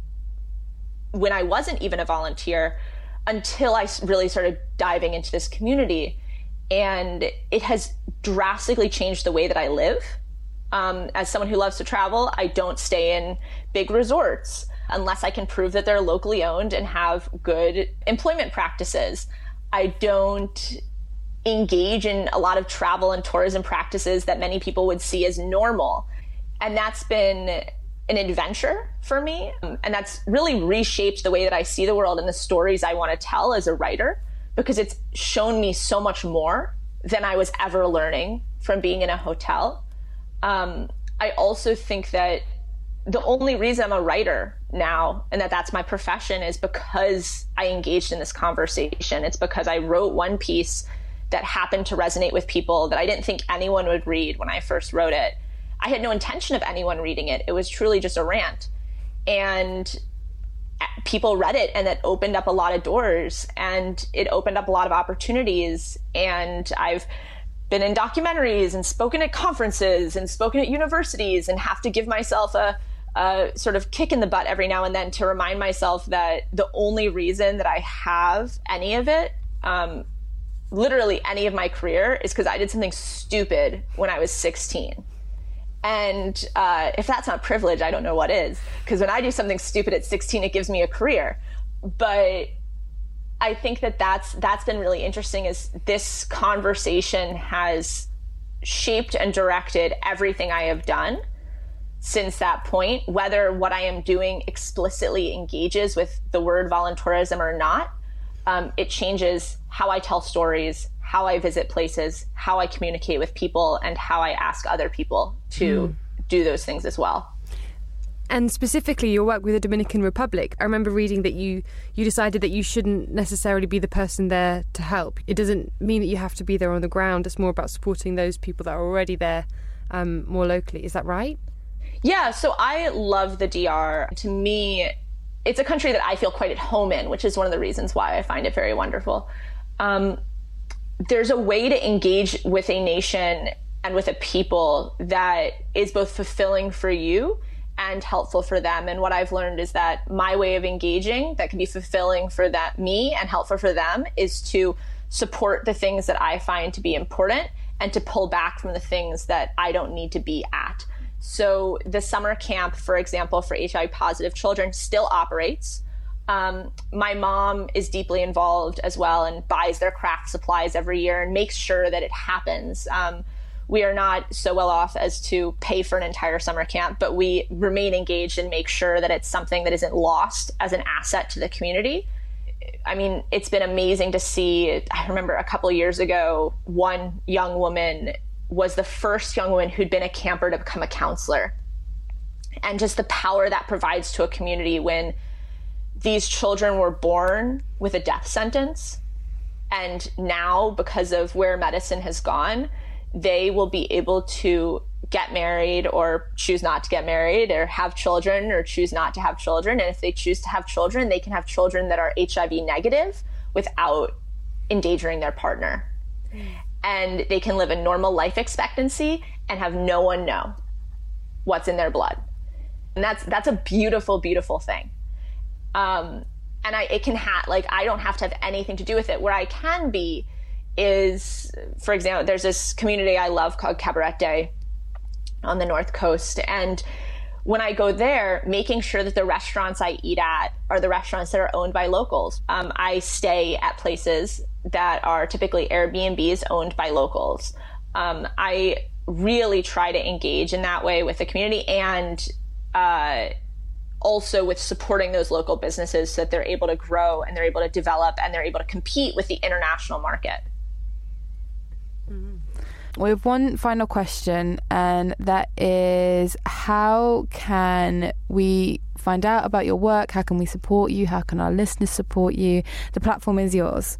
when I wasn't even a volunteer until I really started diving into this community. And it has drastically changed the way that I live. Um, as someone who loves to travel, I don't stay in big resorts unless I can prove that they're locally owned and have good employment practices. I don't engage in a lot of travel and tourism practices that many people would see as normal. And that's been an adventure for me. And that's really reshaped the way that I see the world and the stories I want to tell as a writer, because it's shown me so much more than I was ever learning from being in a hotel. Um, I also think that the only reason I'm a writer now and that that's my profession is because I engaged in this conversation. It's because I wrote one piece that happened to resonate with people that I didn't think anyone would read when I first wrote it. I had no intention of anyone reading it. It was truly just a rant. And people read it, and that opened up a lot of doors, and it opened up a lot of opportunities. And I've been in documentaries and spoken at conferences and spoken at universities, and have to give myself a, a sort of kick in the butt every now and then to remind myself that the only reason that I have any of it, um, literally any of my career, is because I did something stupid when I was sixteen. And uh, if that's not privilege, I don't know what is. Because when I do something stupid at sixteen, it gives me a career. But I think that that's, that's been really interesting, is this conversation has shaped and directed everything I have done since that point, whether what I am doing explicitly engages with the word voluntourism or not. Um, it changes how I tell stories, how I visit places, how I communicate with people, and how I ask other people to mm. do those things as well. And specifically your work with the Dominican Republic, I remember reading that you, you decided that you shouldn't necessarily be the person there to help. It doesn't mean that you have to be there on the ground. It's more about supporting those people that are already there um, more locally. Is that right? Yeah, so I love the D R. To me, it's a country that I feel quite at home in, which is one of the reasons why I find it very wonderful. Um, there's a way to engage with a nation and with a people that is both fulfilling for you and helpful for them. And what I've learned is that my way of engaging that can be fulfilling for that me and helpful for them is to support the things that I find to be important and to pull back from the things that I don't need to be at. So the summer camp, for example, for H I V positive children still operates. Um, my mom is deeply involved as well and buys their craft supplies every year and makes sure that it happens. Um, we are not so well off as to pay for an entire summer camp, but we remain engaged and make sure that it's something that isn't lost as an asset to the community. I mean, it's been amazing to see. I remember a couple of years ago, one young woman was the first young woman who'd been a camper to become a counselor. And just the power that provides to a community when these children were born with a death sentence. And now, because of where medicine has gone, they will be able to get married or choose not to get married, or have children or choose not to have children. And if they choose to have children, they can have children that are H I V negative without endangering their partner. Mm. And they can live a normal life expectancy and have no one know what's in their blood. And that's that's a beautiful, beautiful thing. Um, and I it can have, like, I don't have to have anything to do with it. Where I can be is, for example, there's this community I love called Cabaret Day on the North Coast. And when I go there, making sure that the restaurants I eat at are the restaurants that are owned by locals. Um, I stay at places that are typically Airbnbs owned by locals. Um, I really try to engage in that way with the community, and uh, also with supporting those local businesses so that they're able to grow and they're able to develop and they're able to compete with the international market. Mm-hmm. we have one final question, and that is, how can we find out about your work? How can we support you? How can our listeners support you? The platform is yours.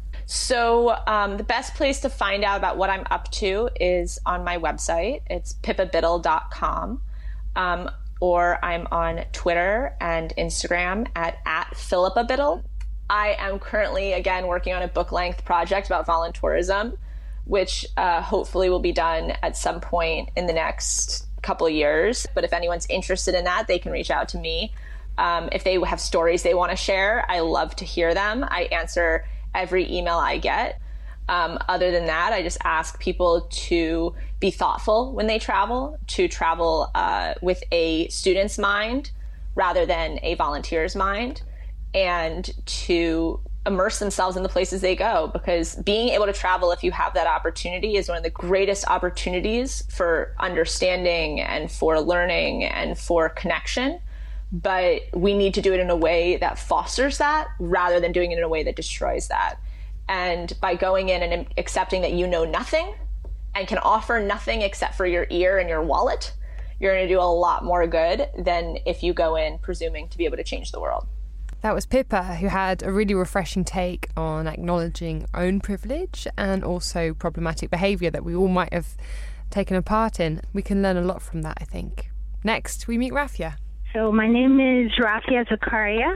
So um, the best place to find out about what I'm up to is on my website. It's pippa biddle dot com. Um, or I'm on Twitter and Instagram at, at Philippa Biddle. I am currently, again, working on a book-length project about voluntourism, which uh, hopefully will be done at some point in the next couple of years. But if anyone's interested in that, they can reach out to me. Um, if they have stories they want to share, I love to hear them. I answer every email I get. Um, other than that, I just ask people to be thoughtful when they travel, to travel uh, with a student's mind rather than a volunteer's mind, and to immerse themselves in the places they go, because being able to travel, if you have that opportunity, is one of the greatest opportunities for understanding and for learning and for connection. But we need to do it in a way that fosters that rather than doing it in a way that destroys that. And by going in and accepting that you know nothing and can offer nothing except for your ear and your wallet, you're going to do a lot more good than if you go in presuming to be able to change the world. That was Pippa, who had a really refreshing take on acknowledging own privilege and also problematic behaviour that we all might have taken a part in. We can learn a lot from that, I think. Next, we meet Rafia. So my name is Rafia Zakaria,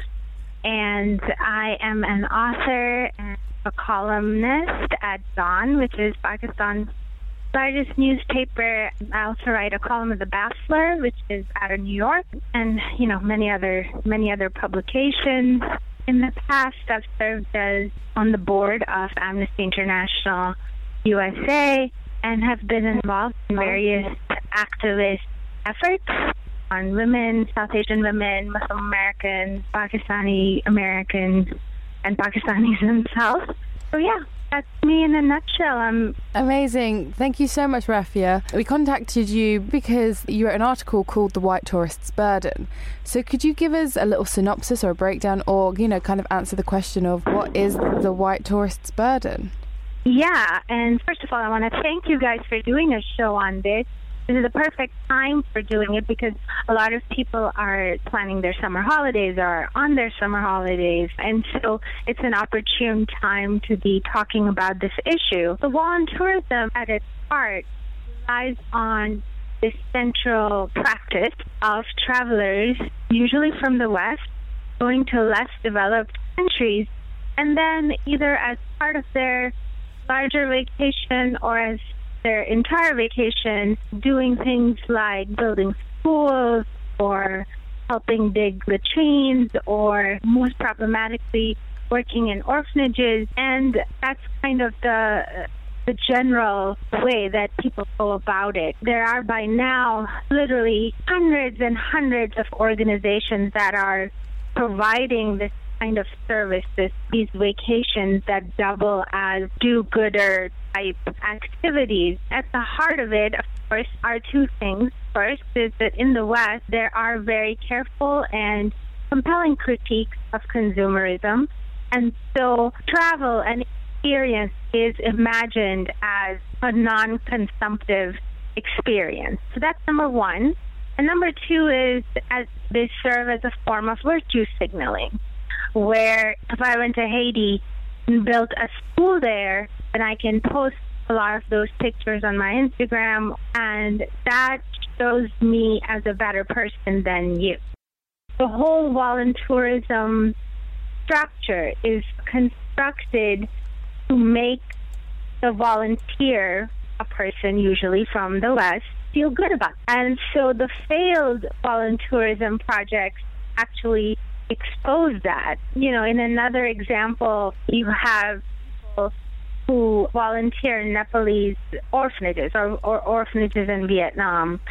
and I am an author and a columnist at Dawn, which is Pakistan's largest newspaper. I also write a column of The Bachelor, which is out of New York, and you know many other many other publications. In the past, I've served as on the board of Amnesty International U S A and have been involved in various activist efforts on women, South Asian women, Muslim Americans, Pakistani Americans, and Pakistanis themselves. So yeah, that's me in a nutshell. I'm Amazing. Thank you so much, Rafia. We contacted you because you wrote an article called The White Tourist's Burden. So could you give us a little synopsis or a breakdown, or, you know, kind of answer the question of what is the white tourist's burden? Yeah, and first of all, I want to thank you guys for doing a show on this. This is the perfect time for doing it because a lot of people are planning their summer holidays or are on their summer holidays. And so it's an opportune time to be talking about this issue. The voluntourism at its heart relies on this central practice of travelers, usually from the West, going to less developed countries, and then either as part of their larger vacation or as their entire vacation, doing things like building schools or helping dig latrines or, most problematically, working in orphanages. And that's kind of the the general way that people go about it. There are by now literally hundreds and hundreds of organizations that are providing this kind of service, this, these vacations that double as do-gooder type activities. At the heart of it, of course, are two things. First is that in the West, there are very careful and compelling critiques of consumerism. And so travel and experience is imagined as a non-consumptive experience. So that's number one. And number two is as they serve as a form of virtue signaling, where if I went to Haiti and built a school there, then I can post a lot of those pictures on my Instagram, and that shows me as a better person than you. The whole voluntourism structure is constructed to make the volunteer, a person usually from the West, feel good about it. And so the failed voluntourism projects actually expose that. You know, in another example, you have people who volunteer in Nepalese orphanages or, or orphanages in Vietnam.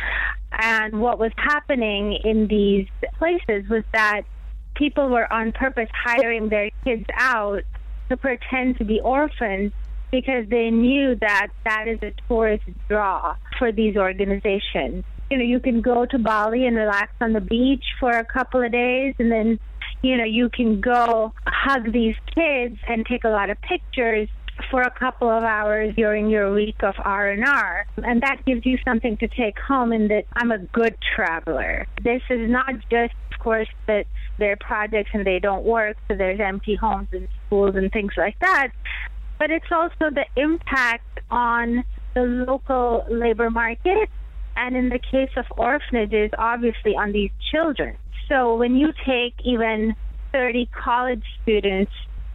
And what was happening in these places was that people were on purpose hiring their kids out to pretend to be orphans because they knew that that is a tourist draw for these organizations. You know, you can go to Bali and relax on the beach for a couple of days, and then, you know, you can go hug these kids and take a lot of pictures for a couple of hours during your week of R and R. And that gives you something to take home in that I'm a good traveler. This is not just, of course, that there are projects and they don't work, so there's empty homes and schools and things like that, but it's also the impact on the local labor market, and in the case of orphanages, obviously on these children. So when you take even thirty college students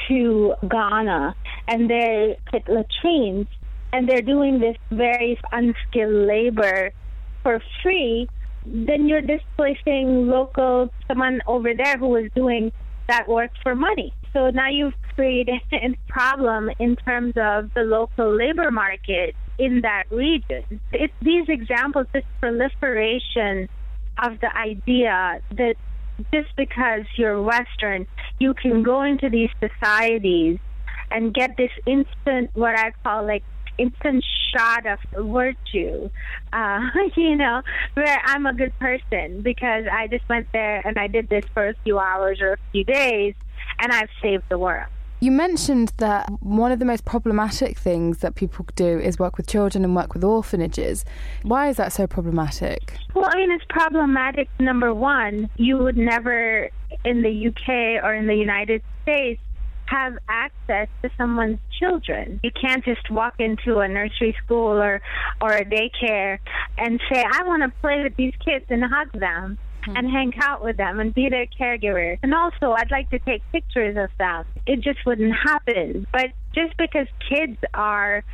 to Ghana and they're at latrines and they're doing this very unskilled labor for free, then you're displacing local, someone over there who was doing that work for money. So now you've created a problem in terms of the local labor market in that region. It's these examples, this proliferation of the idea that just because you're Western, you can go into these societies and get this instant, what I call like instant shot of virtue, uh, you know, where I'm a good person because I just went there and I did this for a few hours or a few days and I've saved the world. You mentioned that one of the most problematic things that people do is work with children and work with orphanages. Why is that so problematic? Well, I mean, it's problematic. Number one, you would never in the U K or in the United States have access to someone's children. You can't just walk into a nursery school or, or a daycare and say, I want to play with these kids and hug them mm-hmm. and hang out with them and be their caregiver. And also, I'd like to take pictures of them. It just wouldn't happen. But just because kids are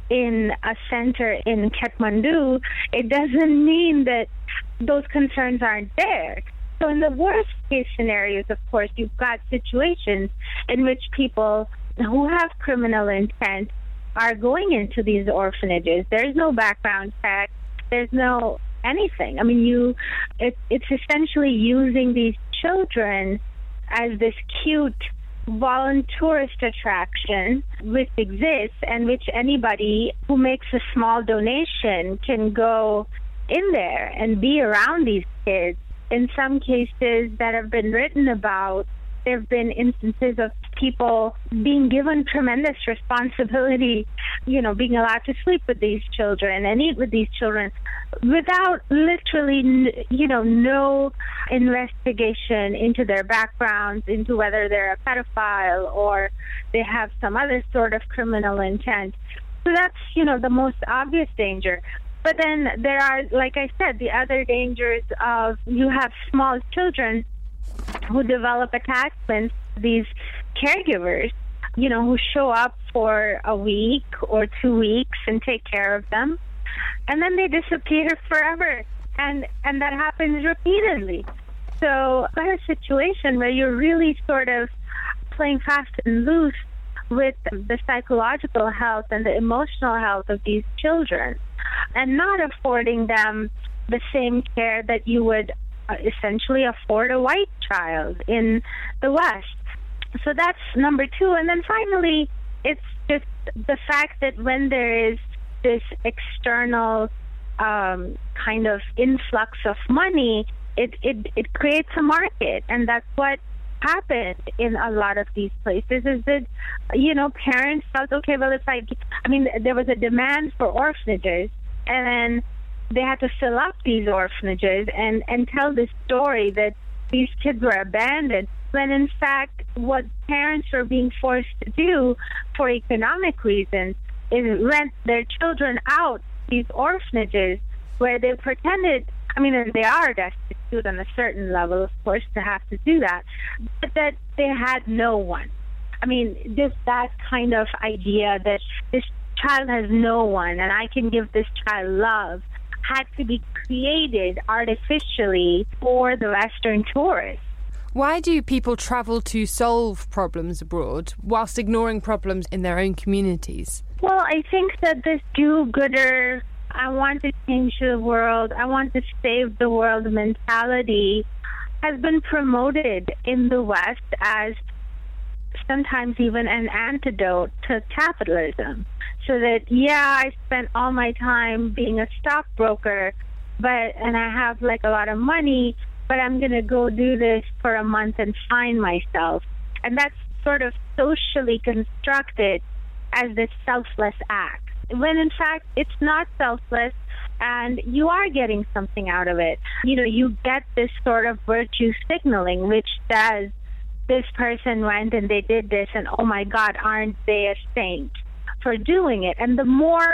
in a center in Kathmandu, it doesn't mean that those concerns aren't there. So in the worst case scenarios, of course, you've got situations in which people who have criminal intent are going into these orphanages. There's no background check. There's no anything. I mean, you, it, it's essentially using these children as this cute volunteerist attraction which exists and which anybody who makes a small donation can go in there and be around these kids. In some cases that have been written about, there have been instances of people being given tremendous responsibility, you know, being allowed to sleep with these children and eat with these children without literally, you know, no investigation into their backgrounds, into whether they're a pedophile or they have some other sort of criminal intent. So that's, you know, the most obvious danger. But then there are, like I said, the other dangers of you have small children who develop attachments to these caregivers, you know, who show up for a week or two weeks and take care of them, and then they disappear forever. And, and that happens repeatedly. So you've got a situation where you're really sort of playing fast and loose with the psychological health and the emotional health of these children, and not affording them the same care that you would uh, essentially afford a white child in the West. So that's number two. And then finally, it's just the fact that when there is this external um, kind of influx of money, it, it, it creates a market. And that's what happened in a lot of these places, is that, you know, parents felt, okay, well, if I, I mean, there was a demand for orphanages, and then they had to fill up these orphanages and, and tell this story that these kids were abandoned, when in fact what parents were being forced to do for economic reasons is rent their children out these orphanages where they pretended, I mean, and they are destitute on a certain level, of course, to have to do that, but that they had no one. I mean, just that kind of idea that this child has no one and I can give this child love had to be created artificially for the Western tourists. Why do people travel to solve problems abroad whilst ignoring problems in their own communities? Well, I think that this do-gooder, I want to change the world, I want to save the world mentality has been promoted in the West as sometimes even an antidote to capitalism. So that, yeah, I spent all my time being a stockbroker, but and I have like a lot of money, but I'm going to go do this for a month and find myself. And that's sort of socially constructed as this selfless act, when in fact it's not selfless, and you are getting something out of it. You know, you get this sort of virtue signaling, which says, this person went and they did this, and oh my God, aren't they a saint for doing it? And the more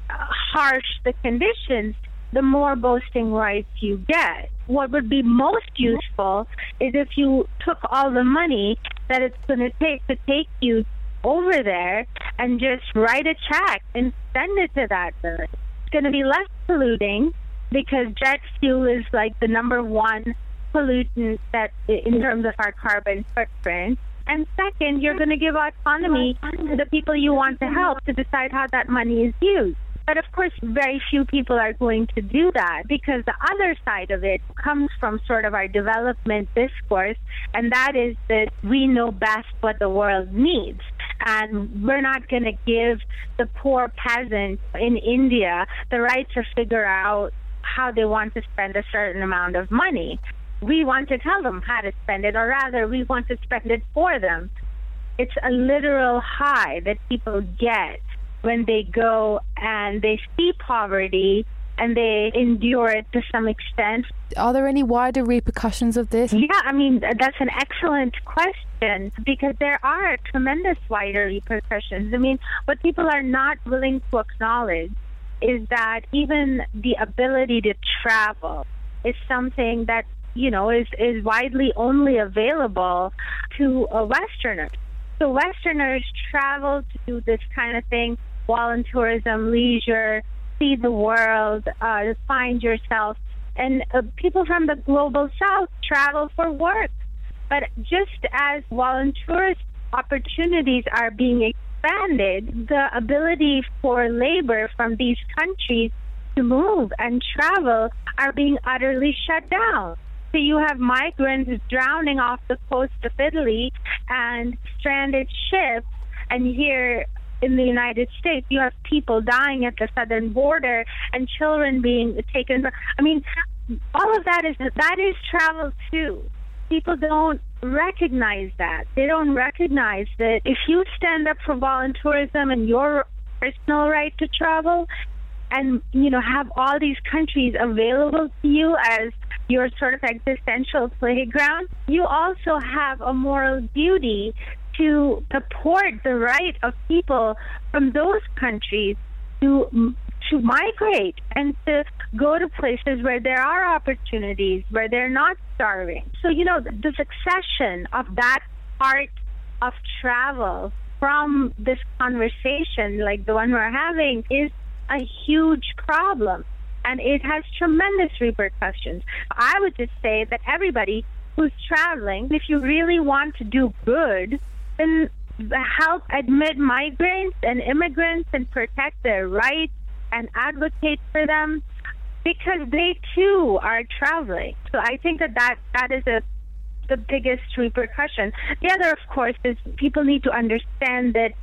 harsh the conditions, the more boasting rights you get. What would be most useful is if you took all the money that it's going to take to take you over there and just write a check and send it to that village. It's going to be less polluting because jet fuel is like the number one pollutant that in terms of our carbon footprint. And second, you're going to give autonomy to the people you want to help to decide how that money is used. But of course, very few people are going to do that, because the other side of it comes from sort of our development discourse, and that is that we know best what the world needs. And we're not going to give the poor peasant in India the right to figure out how they want to spend a certain amount of money. We want to tell them how to spend it, or rather, we want to spend it for them. It's a literal high that people get when they go and they see poverty and they endure it to some extent. Are there any wider repercussions of this? Yeah, I mean, that's an excellent question, because there are tremendous wider repercussions. I mean, what people are not willing to acknowledge is that even the ability to travel is something that, you know, is, is widely only available to uh, Westerners. So Westerners travel to do this kind of thing, volunteerism, leisure, see the world, uh, find yourself. And uh, people from the global south travel for work. But just as volunteerist opportunities are being expanded, the ability for labor from these countries to move and travel are being utterly shut down. So you have migrants drowning off the coast of Italy and stranded ships, and here in the United States, you have people dying at the southern border and children being taken. I mean, all of that is that is travel too. People don't recognize that. They don't recognize that if you stand up for volunteerism and your personal right to travel, and you know have all these countries available to you as your sort of existential playground, you also have a moral duty to support the right of people from those countries to to migrate and to go to places where there are opportunities, where they're not starving. So, you know, the succession of that part of travel from this conversation, like the one we're having, is a huge problem. And it has tremendous repercussions. I would just say that everybody who's traveling, if you really want to do good, then help admit migrants and immigrants and protect their rights and advocate for them, because they too are traveling. So I think that that, that is a, the biggest repercussion. The other, of course, is people need to understand that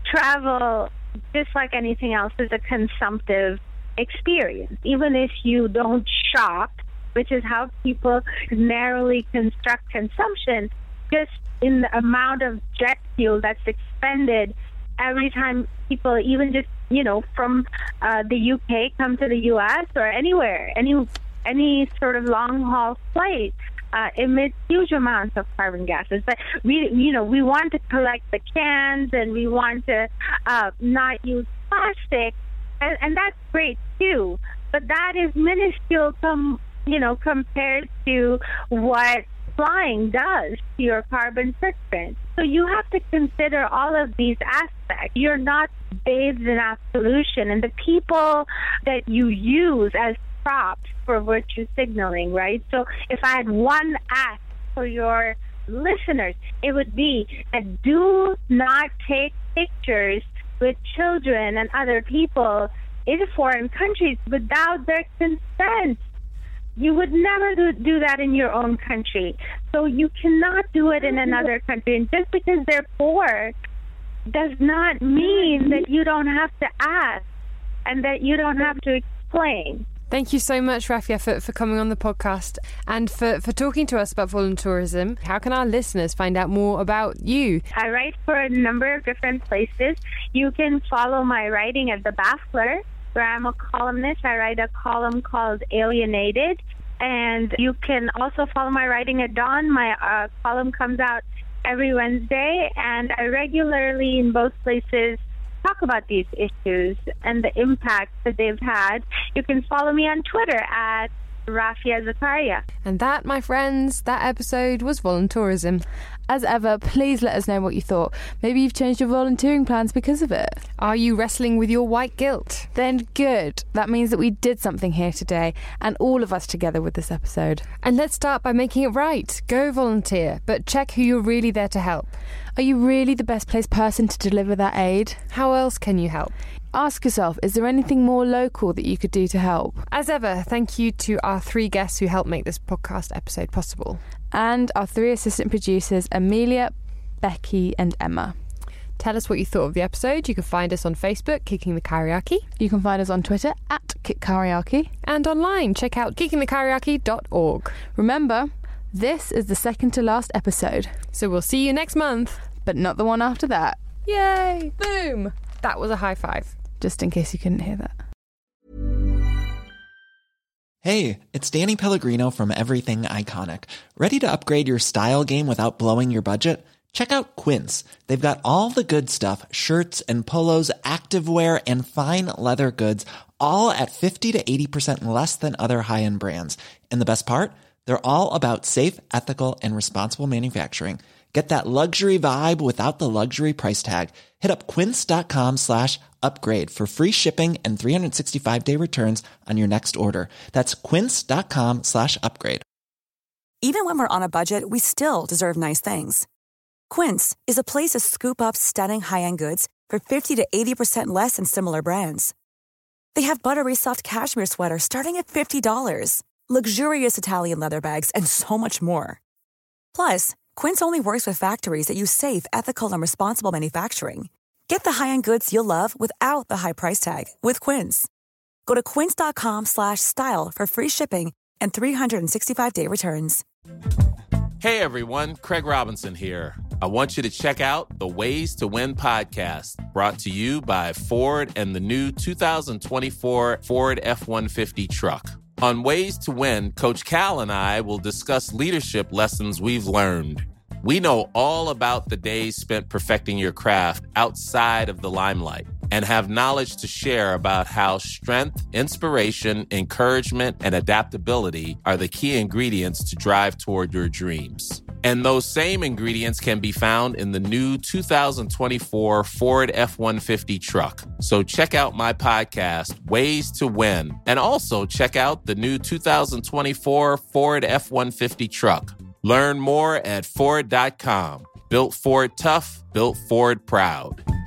travel, just like anything else, is a consumptive experience. Even if you don't shop, which is how people narrowly construct consumption, just in the amount of jet fuel that's expended every time people, even just, you know, from uh, the U K come to the U S or anywhere, any any sort of long-haul flight, uh, emits huge amounts of carbon gases. But we, you know, we want to collect the cans, and we want to uh, not use plastic, and, and that's great too. But that is minuscule, com- you know, compared to what flying does to your carbon footprint. So you have to consider all of these aspects. You're not bathed in absolution, and the people that you use as props for virtue signaling, right? So if I had one ask for your listeners, it would be that do not take pictures with children and other people in foreign countries without their consent. You would never do, do that in your own country. So you cannot do it in another country. And just because they're poor does not mean that you don't have to ask and that you don't have to explain. Thank you so much, Rafia, for, for coming on the podcast and for, for talking to us about voluntourism. How can our listeners find out more about you? I write for a number of different places. You can follow my writing at The Baffler, where I'm a columnist. I write a column called Alienated. And you can also follow my writing at Dawn. My uh, column comes out every Wednesday, and I regularly in both places talk about these issues and the impact that they've had. You can follow me on Twitter at Rafia Zakaria. And that, my friends, that episode was Voluntourism. As ever, please let us know what you thought. Maybe you've changed your volunteering plans because of it. Are you wrestling with your white guilt? Then good. That means that we did something here today, and all of us together with this episode. And let's start by making it right. Go volunteer, but check who you're really there to help. Are you really the best placed person to deliver that aid? How else can you help? Ask yourself, is there anything more local that you could do to help? As ever, thank you to our three guests who helped make this podcast episode possible. And our three assistant producers, Amelia, Becky and Emma. Tell us what you thought of the episode. You can find us on Facebook, Kicking the Karyaki. You can find us on Twitter, at Kick Karyaki. And online, check out kicking the karyaki dot org. Remember, this is the second to last episode. So we'll see you next month. But not the one after that. Yay! Boom! That was a high five. Just in case you couldn't hear that. Hey, it's Danny Pellegrino from Everything Iconic. Ready to upgrade your style game without blowing your budget? Check out Quince. They've got all the good stuff, shirts and polos, activewear, and fine leather goods, all at fifty to eighty percent less than other high-end brands. And the best part? They're all about safe, ethical, and responsible manufacturing. Get that luxury vibe without the luxury price tag. Hit up quince.com slash upgrade for free shipping and three sixty-five day returns on your next order. That's quince.com slash upgrade. Even when we're on a budget, we still deserve nice things. Quince is a place to scoop up stunning high-end goods for fifty to eighty percent less than similar brands. They have buttery soft cashmere sweaters starting at fifty dollars, luxurious Italian leather bags, and so much more. Plus, Quince only works with factories that use safe, ethical, and responsible manufacturing. Get the high-end goods you'll love without the high price tag with Quince. Go to quince.com slash style for free shipping and three sixty-five day returns. Hey everyone, Craig Robinson here. I want you to check out the Ways to Win podcast, brought to you by Ford and the new two thousand twenty-four Ford F one fifty truck. On Ways to Win, Coach Cal and I will discuss leadership lessons we've learned. We know all about the days spent perfecting your craft outside of the limelight and have knowledge to share about how strength, inspiration, encouragement, and adaptability are the key ingredients to drive toward your dreams. And those same ingredients can be found in the new two thousand twenty-four Ford F one fifty truck. So check out my podcast, Ways to Win, and also check out the new two thousand twenty-four Ford F one fifty truck. Learn more at Ford dot com. Built Ford tough, built Ford proud.